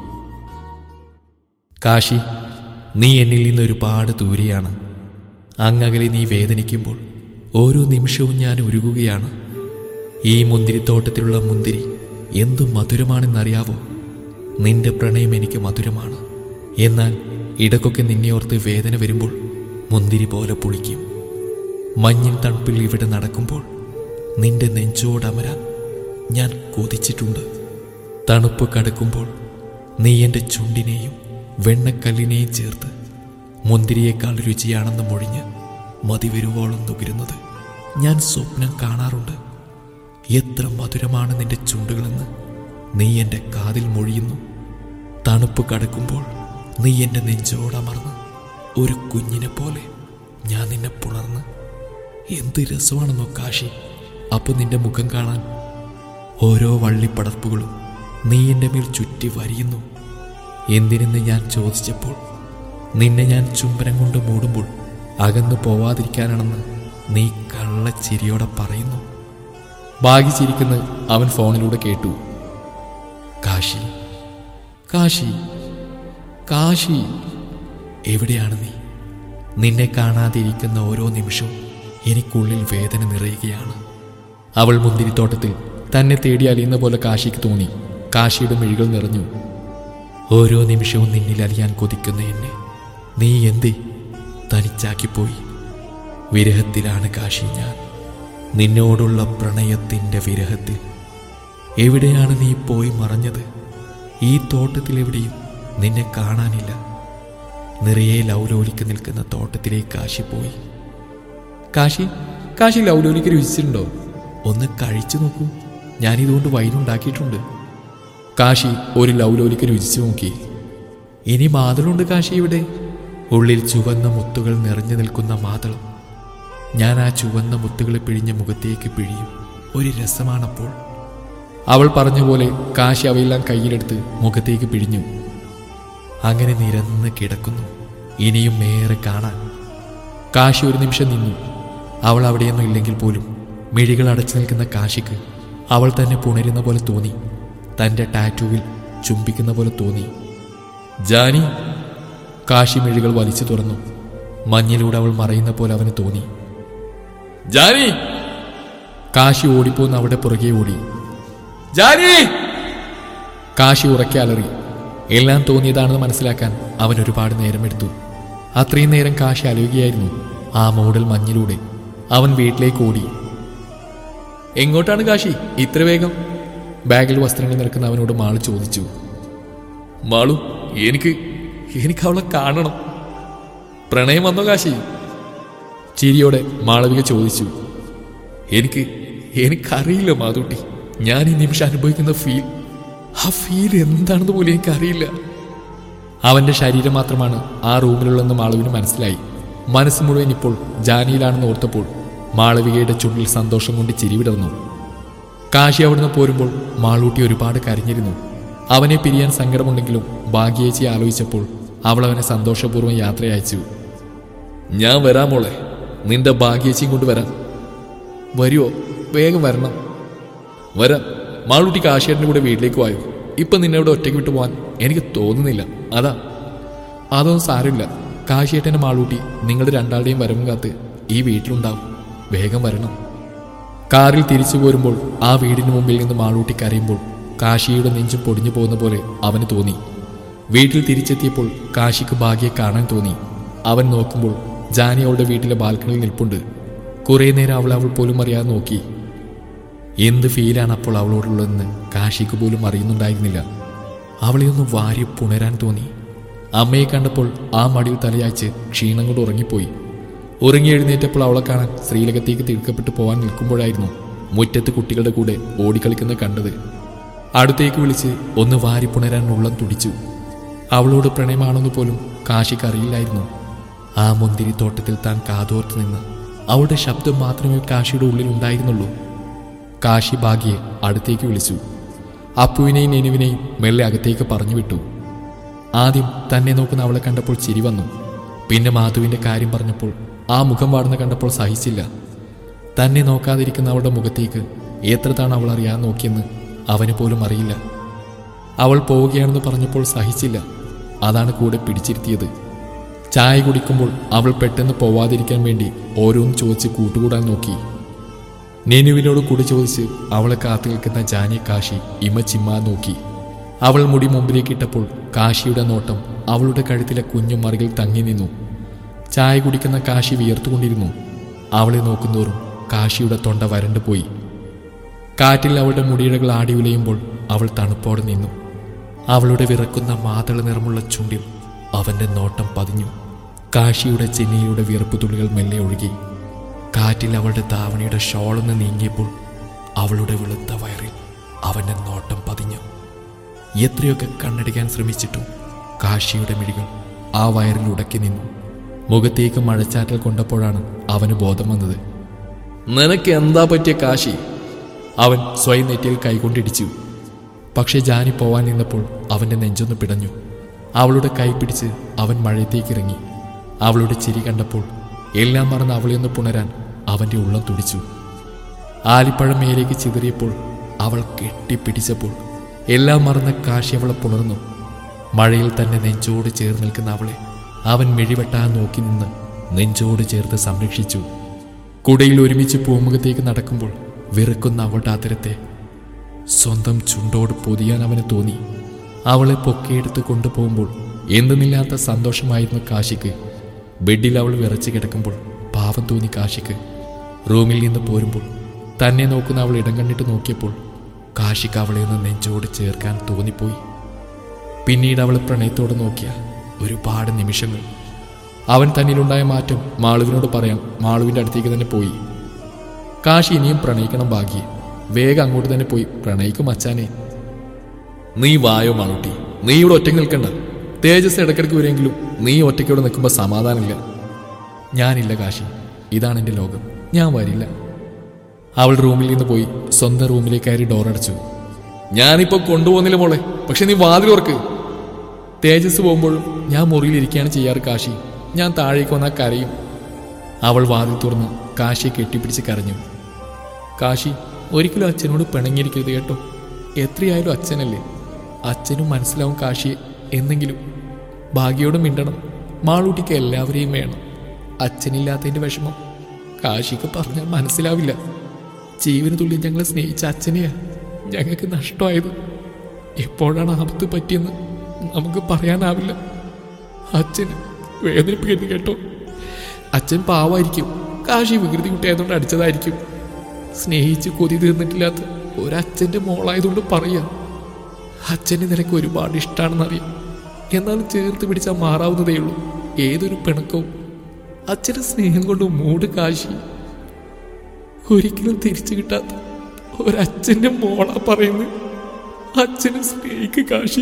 കാശി, നീ എന്നിൽ നിന്ന് ഒരുപാട് ദൂരെയാണ്. അങ്ങകലെ നീ വേദനിക്കുമ്പോൾ ഓരോ നിമിഷവും ഞാൻ ഉരുകുകയാണ്. ഈ മുന്തിരിത്തോട്ടത്തിലുള്ള മുന്തിരി എന്തു മധുരമാണെന്നറിയാവോ? നിന്റെ പ്രണയം എനിക്ക് മധുരമാണ്. എന്നാൽ ഇടക്കൊക്കെ നിന്നെ ഓർത്ത് വേദന വരുമ്പോൾ മുന്തിരി പോലെ പുളിക്കും. മഞ്ഞിൻ തണുപ്പിൽ ഇവിടെ നടക്കുമ്പോൾ നിന്റെ നെഞ്ചോടമരാൻ ഞാൻ കൊതിച്ചിട്ടുണ്ട്. തണുപ്പ് കടക്കുമ്പോൾ നീ എൻ്റെ ചുണ്ടിനെയും വെണ്ണക്കല്ലിനെയും ചേർത്ത് മുന്തിരിയേക്കാൾ രുചിയാണെന്ന് മൊഴിഞ്ഞ് മതിവരുവോളം നുകരുന്നത് ഞാൻ സ്വപ്നം കാണാറുണ്ട്. എത്ര മധുരമാണ് നിന്റെ ചുണ്ടുകളെന്ന് നീ എൻ്റെ കാതിൽ മൊഴിയുന്നു. തണുപ്പ് കടക്കുമ്പോൾ നീ എൻ്റെ നെഞ്ചോടമർന്ന് ഒരു കുഞ്ഞിനെ പോലെ ഞാൻ നിന്നെ പുണർന്ന്. എന്ത് രസമാണെന്നോ കാശി അപ്പോൾ നിന്റെ മുഖം കാണാൻ. ഓരോ വള്ളിപ്പടർപ്പുകളും നീ എൻ്റെ മേൽ ചുറ്റി വരിയുന്നു. എന്തിനെന്ന് ഞാൻ ചോദിച്ചപ്പോൾ നിന്നെ ഞാൻ ചുംബനം കൊണ്ട് മൂടുമ്പോൾ അകന്നു പോവാതിരിക്കാനാണെന്ന് നീ കള്ളച്ചിരിയോടെ പറയുന്നു. ഭാഗ്യച്ചിരിക്കുന്നത് അവൻ ഫോണിലൂടെ കേട്ടു. കാശി, കാശി, കാശി, എവിടെയാണ് നീ? നിന്നെ കാണാതിരിക്കുന്ന ഓരോ നിമിഷവും എനിക്കുള്ളിൽ വേദന നിറയുകയാണ്. അവൾ മുന്തിരിത്തോട്ടത്തിൽ തന്നെ തേടി അലിയുന്ന പോലെ കാശിക്ക് തോന്നി. കാശിയുടെ മിഴികൾ നിറഞ്ഞു. ഓരോ നിമിഷവും നിന്നിൽ അലിയാൻ കൊതിക്കുന്ന എന്നെ നീ എന്തേ തനിച്ചാക്കിപ്പോയി? വിരഹത്തിലാണ് കാശി ഞാൻ, നിന്നോടുള്ള പ്രണയത്തിൻ്റെ വിരഹത്തിൽ. എവിടെയാണ് നീ പോയി മറഞ്ഞത്? ഈ തോട്ടത്തിലെവിടെയും നിന്നെ കാണാനില്ല. നിറയെ ലൗലോലിക്ക് നിൽക്കുന്ന തോട്ടത്തിലേക്ക് കാശി പോയി. കാശി, കാശി ലൗലോലിക്ക് രുചിച്ചിട്ടുണ്ടോ? ഒന്ന് കഴിച്ചു നോക്കൂ, ഞാനിതുകൊണ്ട് വൈനുണ്ടാക്കിയിട്ടുണ്ട്. കാശി ഒരു ലൗലോലിക്ക് രുചിച്ചു നോക്കി. ഇനി മാതളുണ്ട് കാശി ഇവിടെ. ഉള്ളിൽ ചുവന്ന മുത്തുകൾ നിറഞ്ഞു നിൽക്കുന്ന മാതളം. ഞാൻ ആ ചുവന്ന മുത്തുകളെ പിഴിഞ്ഞ മുഖത്തേക്ക് പിഴിയും. ഒരു രസമാണപ്പോൾ. അവൾ പറഞ്ഞ പോലെ കാശി അവയെല്ലാം കയ്യിലെടുത്ത് മുഖത്തേക്ക് പിഴിഞ്ഞു. അങ്ങനെ നിരന്ന് കിടക്കുന്നു. ഇനിയും ഏറെ കാണാൻ. കാശി ഒരു നിമിഷം നിന്നു. അവൾ അവിടെയൊന്നും ഇല്ലെങ്കിൽ പോലും മിഴികൾ അടച്ചു നിൽക്കുന്ന കാശിക്ക് അവൾ തന്നെ പുണരുന്ന പോലെ തോന്നി. തൻ്റെ ടാറ്റൂവിൽ ചുംബിക്കുന്ന പോലെ തോന്നി. ജാനി. കാശി മിഴികൾ വലിച്ചു തുറന്നു. മഞ്ഞിലൂടെ അവൾ മറയുന്ന പോലെ അവന് തോന്നി. ജാനി. കാശി ഓടിപ്പോന്ന് അവിടെ പുറകെ ഓടി. ജാനി. കാശി ഉറക്കെ അലറി. എല്ലാം തോന്നിയതാണെന്ന് മനസ്സിലാക്കാൻ അവൻ ഒരുപാട് നേരമെടുത്തു. അത്രയും നേരം കാശി അലയുകയായിരുന്നു ആ മൂടൽ മഞ്ഞിലൂടെ. അവൻ വീട്ടിലേക്ക് ഓടി. എങ്ങോട്ടാണ് കാശി ഇത്ര വേഗം? ബാഗിൽ വസ്ത്രങ്ങൾ നിൽക്കുന്ന അവനോട് മാളു ചോദിച്ചു. മാളു, എനിക്ക് എനിക്ക് അവളെ കാണണം. പ്രണയം വന്നോ കാശി? ചിരിയോടെ മാളവിക ചോദിച്ചു. എനിക്ക് എനിക്കറിയില്ല മാതൂട്ടി, ഞാൻ ഈ നിമിഷം അനുഭവിക്കുന്ന ഫീൽ, ആ ഫീൽ എന്താണെന്ന് പോലും എനിക്കറിയില്ല. അവന്റെ ശരീരം മാത്രമാണ് ആ റൂമിലുള്ളതെന്ന് മാളവിന് മനസ്സിലായി. മനസ്സ് മുഴുവൻ ഇപ്പോൾ ജാനിയിലാണെന്ന് ഓർത്തപ്പോൾ മാളവികയുടെ ചുണ്ടിൽ സന്തോഷം കൊണ്ട് ചിരിവിടർന്നു. കാശി അവിടുന്ന് പോരുമ്പോൾ മാളൂട്ടി ഒരുപാട് കരഞ്ഞിരുന്നു. അവനെ പിരിയാൻ സങ്കടമുണ്ടെങ്കിലും ഭാഗ്യേച്ചി ആലോചിച്ചപ്പോൾ അവൾ അവനെ സന്തോഷപൂർവ്വം യാത്രയയച്ചു. ഞാൻ വരാം മോളെ, നിന്റെ ഭാഗ്യേച്ചിയും കൊണ്ട് വരാം. വരുവോ? വേഗം വരണം. വരാം, മാളൂട്ടി കാശിയേട്ടൻ്റെ കൂടെ വീട്ടിലേക്ക് പോയോ? ഇപ്പം നിന്നോട് ഒറ്റയ്ക്ക് വിട്ടു പോകാൻ എനിക്ക് തോന്നുന്നില്ല. അതാ. അതൊന്നും സാരമില്ല. കാശിയേട്ടൻ്റെ മാളൂട്ടി നിങ്ങളുടെ രണ്ടാളുടെയും വരവും കാത്ത് ഈ വീട്ടിലുണ്ടാവും. വേഗം വരണം. കാറിൽ തിരിച്ചു പോരുമ്പോൾ ആ വീടിന് മുമ്പിൽ നിന്ന് മാളൂട്ടി കരയുമ്പോൾ കാശിയുടെ നെഞ്ചും പൊടിഞ്ഞു പോകുന്ന പോലെ അവന് തോന്നി. വീട്ടിൽ തിരിച്ചെത്തിയപ്പോൾ കാശിക്ക് ഭാഗ്യയെ കാണാൻ തോന്നി. അവൻ നോക്കുമ്പോൾ ജാനി അവളുടെ വീട്ടിലെ ബാൽക്കണിയിൽ നിൽപ്പുണ്ട്. കുറേ നേരം അവൾ അവൾ പോലും അറിയാതെ നോക്കി. എന്ത് ഫീലാണ് അപ്പോൾ അവളോടുള്ളതെന്ന് കാശിക്ക് പോലും അറിയുന്നുണ്ടായിരുന്നില്ല. അവളെ ഒന്ന് വാരി പുണരാൻ തോന്നി. അമ്മയെ കണ്ടപ്പോൾ ആ മടിയിൽ തലയാച്ച് ക്ഷീണം കൊണ്ട് ഉറങ്ങിപ്പോയി. ഉറങ്ങി എഴുന്നേറ്റപ്പോൾ അവളെ കാണാൻ ശ്രീലകത്തേക്ക് തിടുക്കപ്പെട്ട് പോകാൻ നിൽക്കുമ്പോഴായിരുന്നു മുറ്റത്ത് കുട്ടികളുടെ കൂടെ ഓടിക്കളിക്കുന്നത് കണ്ടത്. അടുത്തേക്ക് വിളിച്ച് ഒന്ന് വാരി പുണരാൻ ഉള്ളം തുടിച്ചു. അവളോട് പ്രണയമാണെന്ന് പോലും കാശിക്ക് അറിയില്ലായിരുന്നു. ആ മുന്തിരിത്തോട്ടത്തിൽ താൻ കാതോർത്ത് നിന്ന് അവളുടെ ശബ്ദം മാത്രമേ കാശിയുടെ ഉള്ളിൽ ഉണ്ടായിരുന്നുള്ളൂ. കാശി ഭാഗ്യയെ അടുത്തേക്ക് വിളിച്ചു. അപ്പുവിനെയും നെനുവിനെയും മെല്ലെ അകത്തേക്ക് പറഞ്ഞു വിട്ടു. ആദ്യം തന്നെ നോക്കുന്ന അവളെ കണ്ടപ്പോൾ ചിരി വന്നു. പിന്നെ മാധുവിന്റെ കാര്യം പറഞ്ഞപ്പോൾ ആ മുഖം വാടുന്ന കണ്ടപ്പോൾ സഹിച്ചില്ല. തന്നെ നോക്കാതിരിക്കുന്ന അവളുടെ മുഖത്തേക്ക് എത്ര തവണ അവൾ അറിയാൻ നോക്കിയെന്ന് അവന് പോലും അറിയില്ല. അവൾ പോവുകയാണെന്ന് പറഞ്ഞപ്പോൾ സഹിച്ചില്ല. അതാണ് കൂടെ പിടിച്ചിരുത്തിയത്. ചായ കുടിക്കുമ്പോൾ അവൾ പെട്ടെന്ന് പോവാതിരിക്കാൻ വേണ്ടി ഓരോന്ന് ചോദിച്ച് കൂട്ടുകൂടാൻ നോക്കി. നെനുവിനോട് കൂടി ചോദിച്ച് അവളെ കാത്തു നിൽക്കുന്ന ജാനിയെ കാശി ഇമ ചിമ്മാൻ നോക്കി. അവൾ മുടി മുമ്പിലേക്കിട്ടപ്പോൾ കാശിയുടെ നോട്ടം അവളുടെ കഴുത്തിലെ കുഞ്ഞു മറുകിൽ തങ്ങി നിന്നു. ചായ കുടിക്കുന്ന കാശി വിയർത്തുകൊണ്ടിരുന്നു. അവളെ നോക്കുന്തോറും കാശിയുടെ തൊണ്ട വരണ്ടു പോയി. കാറ്റിൽ അവളുടെ മുടിയിഴകൾ ആടി ഉലയുമ്പോൾ അവൾ തണുപ്പോടെ നിന്നു. അവളുടെ വിറക്കുന്ന മാതള നിറമുള്ള ചുണ്ടിൽ അവന്റെ നോട്ടം പതിഞ്ഞു. കാശിയുടെ ചെന്നൈയുടെ വിയർപ്പ് തുള്ളികൾ മെല്ലെ ഒഴുകി. കാറ്റിൽ അവളുടെ താവണിയുടെ ഷോളൊന്ന് നീങ്ങിയപ്പോൾ അവളുടെ വെളുത്ത വയറിൽ അവന്റെ നോട്ടം പതിഞ്ഞു. എത്രയൊക്കെ കണ്ണടിക്കാൻ ശ്രമിച്ചിട്ടും കാശിയുടെ മിഴികൾ ആ വയറിൽ ഉടക്കി നിന്നു. മുഖത്തേക്ക് മഴച്ചാറ്റൽ കൊണ്ടപ്പോഴാണ് അവന് ബോധം വന്നത്. നിനക്ക് എന്താ പറ്റിയ കാശി? അവൻ സ്വയം നെറ്റിയിൽ കൈകൊണ്ടിടിച്ചു. പക്ഷെ ജാനി പോവാൻ നിന്നപ്പോൾ അവന്റെ നെഞ്ചൊന്ന് പിടഞ്ഞു. അവളുടെ കൈ പിടിച്ച് അവൻ മഴയത്തേക്ക് ഇറങ്ങി. അവളുടെ ചിരി കണ്ടപ്പോൾ എല്ലാം മറന്ന് അവളെയൊന്ന് പുണരാൻ അവന്റെ ഉള്ളം തുടിച്ചു. ആലിപ്പഴം മേലേക്ക് ചിതറിയപ്പോൾ അവൾ കെട്ടിപ്പിടിച്ചപ്പോൾ എല്ലാം മറന്ന കാശി അവളെ പുണർന്നു. മഴയിൽ തന്നെ നെഞ്ചോട് ചേർന്ന് നിൽക്കുന്ന അവളെ അവൻ മിഴിവെട്ടാൻ നോക്കി നിന്ന് നെഞ്ചോട് ചേർത്ത് സംരക്ഷിച്ചു. കുടയിൽ ഒരുമിച്ച് പൂമുഖത്തേക്ക് നടക്കുമ്പോൾ വിറക്കുന്ന അവളുടെ ആദരത്തെ സ്വന്തം ചുണ്ടോട് പൊതിയാൻ അവന് തോന്നി. അവളെ പൊക്കിയെടുത്ത് കൊണ്ടുപോകുമ്പോൾ എന്തെന്നില്ലാത്ത സന്തോഷമായിരുന്നു കാശിക്ക്. ബെഡിൽ അവൾ വിറച്ച് കിടക്കുമ്പോൾ പാവം തോന്നി കാശിക്ക്. റൂമിൽ നിന്ന് പോരുമ്പോൾ തന്നെ നോക്കുന്ന അവൾ ഇടം കണ്ടിട്ട് നോക്കിയപ്പോൾ കാശിക്ക് അവളെ ഒന്ന് നെഞ്ചോട് ചേർക്കാൻ തോന്നിപ്പോയി. പിന്നീട് അവളെ പ്രണയത്തോടെ നോക്കിയ ഒരുപാട് നിമിഷങ്ങൾ. അവൻ തന്നിലുണ്ടായ മാറ്റം മാളുവിനോട് പറയാൻ മാളുവിൻ്റെ അടുത്തേക്ക് തന്നെ പോയി. കാശി ഇനിയും പ്രണയിക്കണം ഭാഗ്യെ. വേഗം അങ്ങോട്ട് തന്നെ പോയി പ്രണയിക്കും അച്ചാനെ. നീ വായോ മാളൂട്ടി, നീ ഇവിടെ ഒറ്റയ്ക്ക് നിൽക്കണ്ട. തേജസ് ഇടയ്ക്കിടയ്ക്ക് വരുമെങ്കിലും നീ ഒറ്റയ്ക്കോടെ നിൽക്കുമ്പോൾ സമാധാനമില്ല. ഞാനില്ല കാശി, ഇതാണ് എൻ്റെ ലോകം, ഞാൻ വരില്ല. അവൾ റൂമിൽ നിന്ന് പോയി സ്വന്തം റൂമിലേക്ക് കയറി ഡോറടച്ചു. ഞാനിപ്പോൾ കൊണ്ടുപോകുന്നില്ല മോളെ, പക്ഷെ നീ വാതിൽ ഓർക്ക്. തേജസ് പോകുമ്പോഴും ഞാൻ മുറിയിലിരിക്കുകയാണ് ചെയ്യാറ് കാശി. ഞാൻ താഴേക്ക് വന്നാൽ കരയും. അവൾ വാതിൽ തുറന്ന് കാശിയെ കെട്ടിപ്പിടിച്ച് കരഞ്ഞു. കാശി, ഒരിക്കലും അച്ഛനോട് പിണങ്ങിയിരിക്കരുത് കേട്ടോ. എത്രയായാലും അച്ഛനല്ലേ. അച്ഛനും മനസ്സിലാവും കാശിയെ എന്നെങ്കിലും. ഭാഗ്യയോട് മിണ്ടണം. മാളൂട്ടിക്ക് എല്ലാവരെയും വേണം. അച്ഛനില്ലാത്തതിൻ്റെ വിഷമം കാശിക്ക് പറഞ്ഞാൽ മനസ്സിലാവില്ല. ജീവന് തുല്യം ഞങ്ങളെ സ്നേഹിച്ച അച്ഛനെയാ ഞങ്ങൾക്ക് നഷ്ടമായത്. എപ്പോഴാണ് ആപത്ത് പറ്റിയെന്ന് നമുക്ക് പറയാനാവില്ല. അച്ഛന് വേദനിപ്പിക്കരുത് കേട്ടോ. അച്ഛൻ പാവായിരിക്കും, കാശി വികൃതി കുട്ടിയായതുകൊണ്ട് അടിച്ചതായിരിക്കും. സ്നേഹിച്ച് കൊതി തീർന്നിട്ടില്ലാത്ത ഒരച്ഛൻ്റെ മോളായതുകൊണ്ട് പറയാം. അച്ഛന് നിനക്ക് ഒരുപാട് ഇഷ്ടമാണെന്നറിയാം. എന്നാലും ചേർത്ത് പിടിച്ചാൽ മാറാവുന്നതേ ഉള്ളൂ ഏതൊരു പിണക്കവും. അച്ഛൻ്റെ സ്നേഹം കൊണ്ട് മൂട് കാശി. ഒരിക്കലും തിരിച്ചു കിട്ടാത്ത ഒരച്ഛൻ്റെ മോളാ പറയുന്നത്. അച്ഛനെ സ്നേഹിക്ക് കാശി.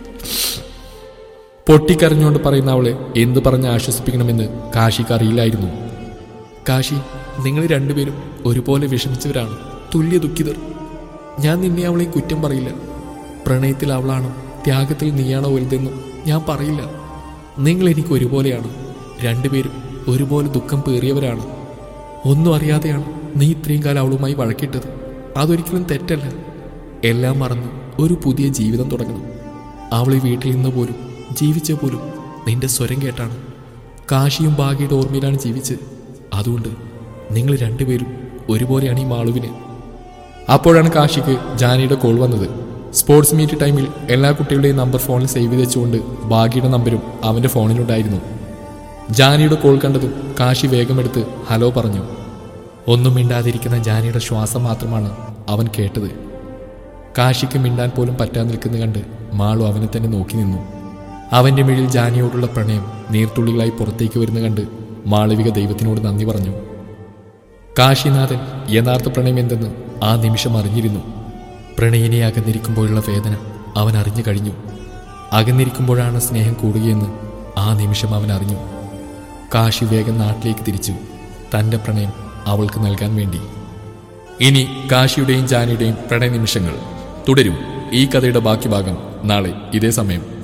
പൊട്ടിക്കരഞ്ഞുകൊണ്ട് പറയുന്ന അവളെ എന്ത് പറഞ്ഞ് ആശ്വസിപ്പിക്കണമെന്ന് കാശിക്ക് അറിയില്ലായിരുന്നു. കാശി, നിങ്ങൾ രണ്ടുപേരും ഒരുപോലെ വിഷമിച്ചവരാണ്, തുല്യ ദുഃഖിതർ. ഞാൻ നിന്നെ അവളെ കുറ്റം പറയില്ല. പ്രണയത്തിൽ അവളാണോ ത്യാഗത്തിൽ നീയാണോ വലുതെന്നും ഞാൻ പറയില്ല. നിങ്ങൾ എനിക്ക് ഒരുപോലെയാണ്. രണ്ടുപേരും ഒരുപോലെ ദുഃഖം പേറിയവരാണ്. ഒന്നും അറിയാതെയാണ് നീ ഇത്രയും കാലം അവളുമായി വഴക്കിട്ടത്. അതൊരിക്കലും തെറ്റല്ല. എല്ലാം മറന്ന് ഒരു പുതിയ ജീവിതം തുടങ്ങണം. അവൾ ഈ വീട്ടിൽ നിന്ന് പോലും ജീവിച്ച പോലും നിന്റെ സ്വരം കേട്ടാണ്. കാശിയും ഭാഗ്യയുടെ ഓർമ്മയിലാണ് ജീവിച്ചത്. അതുകൊണ്ട് നിങ്ങൾ രണ്ടുപേരും ഒരുപോലെയാണ് ഈ മാളുവിന്. അപ്പോഴാണ് കാശിക്ക് ജാനിയുടെ കോൾ വന്നത്. സ്പോർട്സ് മീറ്റ് ടൈമിൽ എല്ലാ കുട്ടികളുടെയും നമ്പർ ഫോണിൽ സേവ് ചെയ്ത് വെച്ചുകൊണ്ട് ഭാഗ്യയുടെ നമ്പരും അവൻ്റെ ഫോണിലുണ്ടായിരുന്നു. ജാനിയുടെ കോൾ കണ്ടതും കാശി വേഗമെടുത്ത് ഹലോ പറഞ്ഞു. ഒന്നും മിണ്ടാതിരിക്കുന്ന ജാനിയുടെ ശ്വാസം മാത്രമാണ് അവൻ കേട്ടത്. കാശിക്ക് മിണ്ടാൻ പോലും പറ്റാൻ നിൽക്കുന്ന കണ്ട് മാളു അവനെ തന്നെ നോക്കി നിന്നു. അവൻ്റെ മിഴിൽ ജാനിയോടുള്ള പ്രണയം നീർത്തുള്ളികളായി പുറത്തേക്ക് വരുന്ന കണ്ട് മാളവിക ദൈവത്തിനോട് നന്ദി പറഞ്ഞു. കാശിനാഥൻ യഥാർത്ഥ പ്രണയം എന്തെന്ന് ആ നിമിഷം അറിഞ്ഞിരുന്നു. പ്രണയിനെ അകന്നിരിക്കുമ്പോഴുള്ള വേദന അവൻ അറിഞ്ഞു കഴിഞ്ഞു. അകന്നിരിക്കുമ്പോഴാണ് സ്നേഹം കൂടുകയെന്ന് ആ നിമിഷം അവൻ അറിഞ്ഞു. കാശി വേഗം നാട്ടിലേക്ക് തിരിച്ചു, തൻ്റെ പ്രണയം അവൾക്ക് നൽകാൻ വേണ്ടി. ഇനി കാശിയുടെയും ജാനിയുടെയും പ്രണയ നിമിഷങ്ങൾ തുടരും. ഈ കഥയുടെ ബാക്കി ഭാഗം നാളെ ഇതേ സമയം.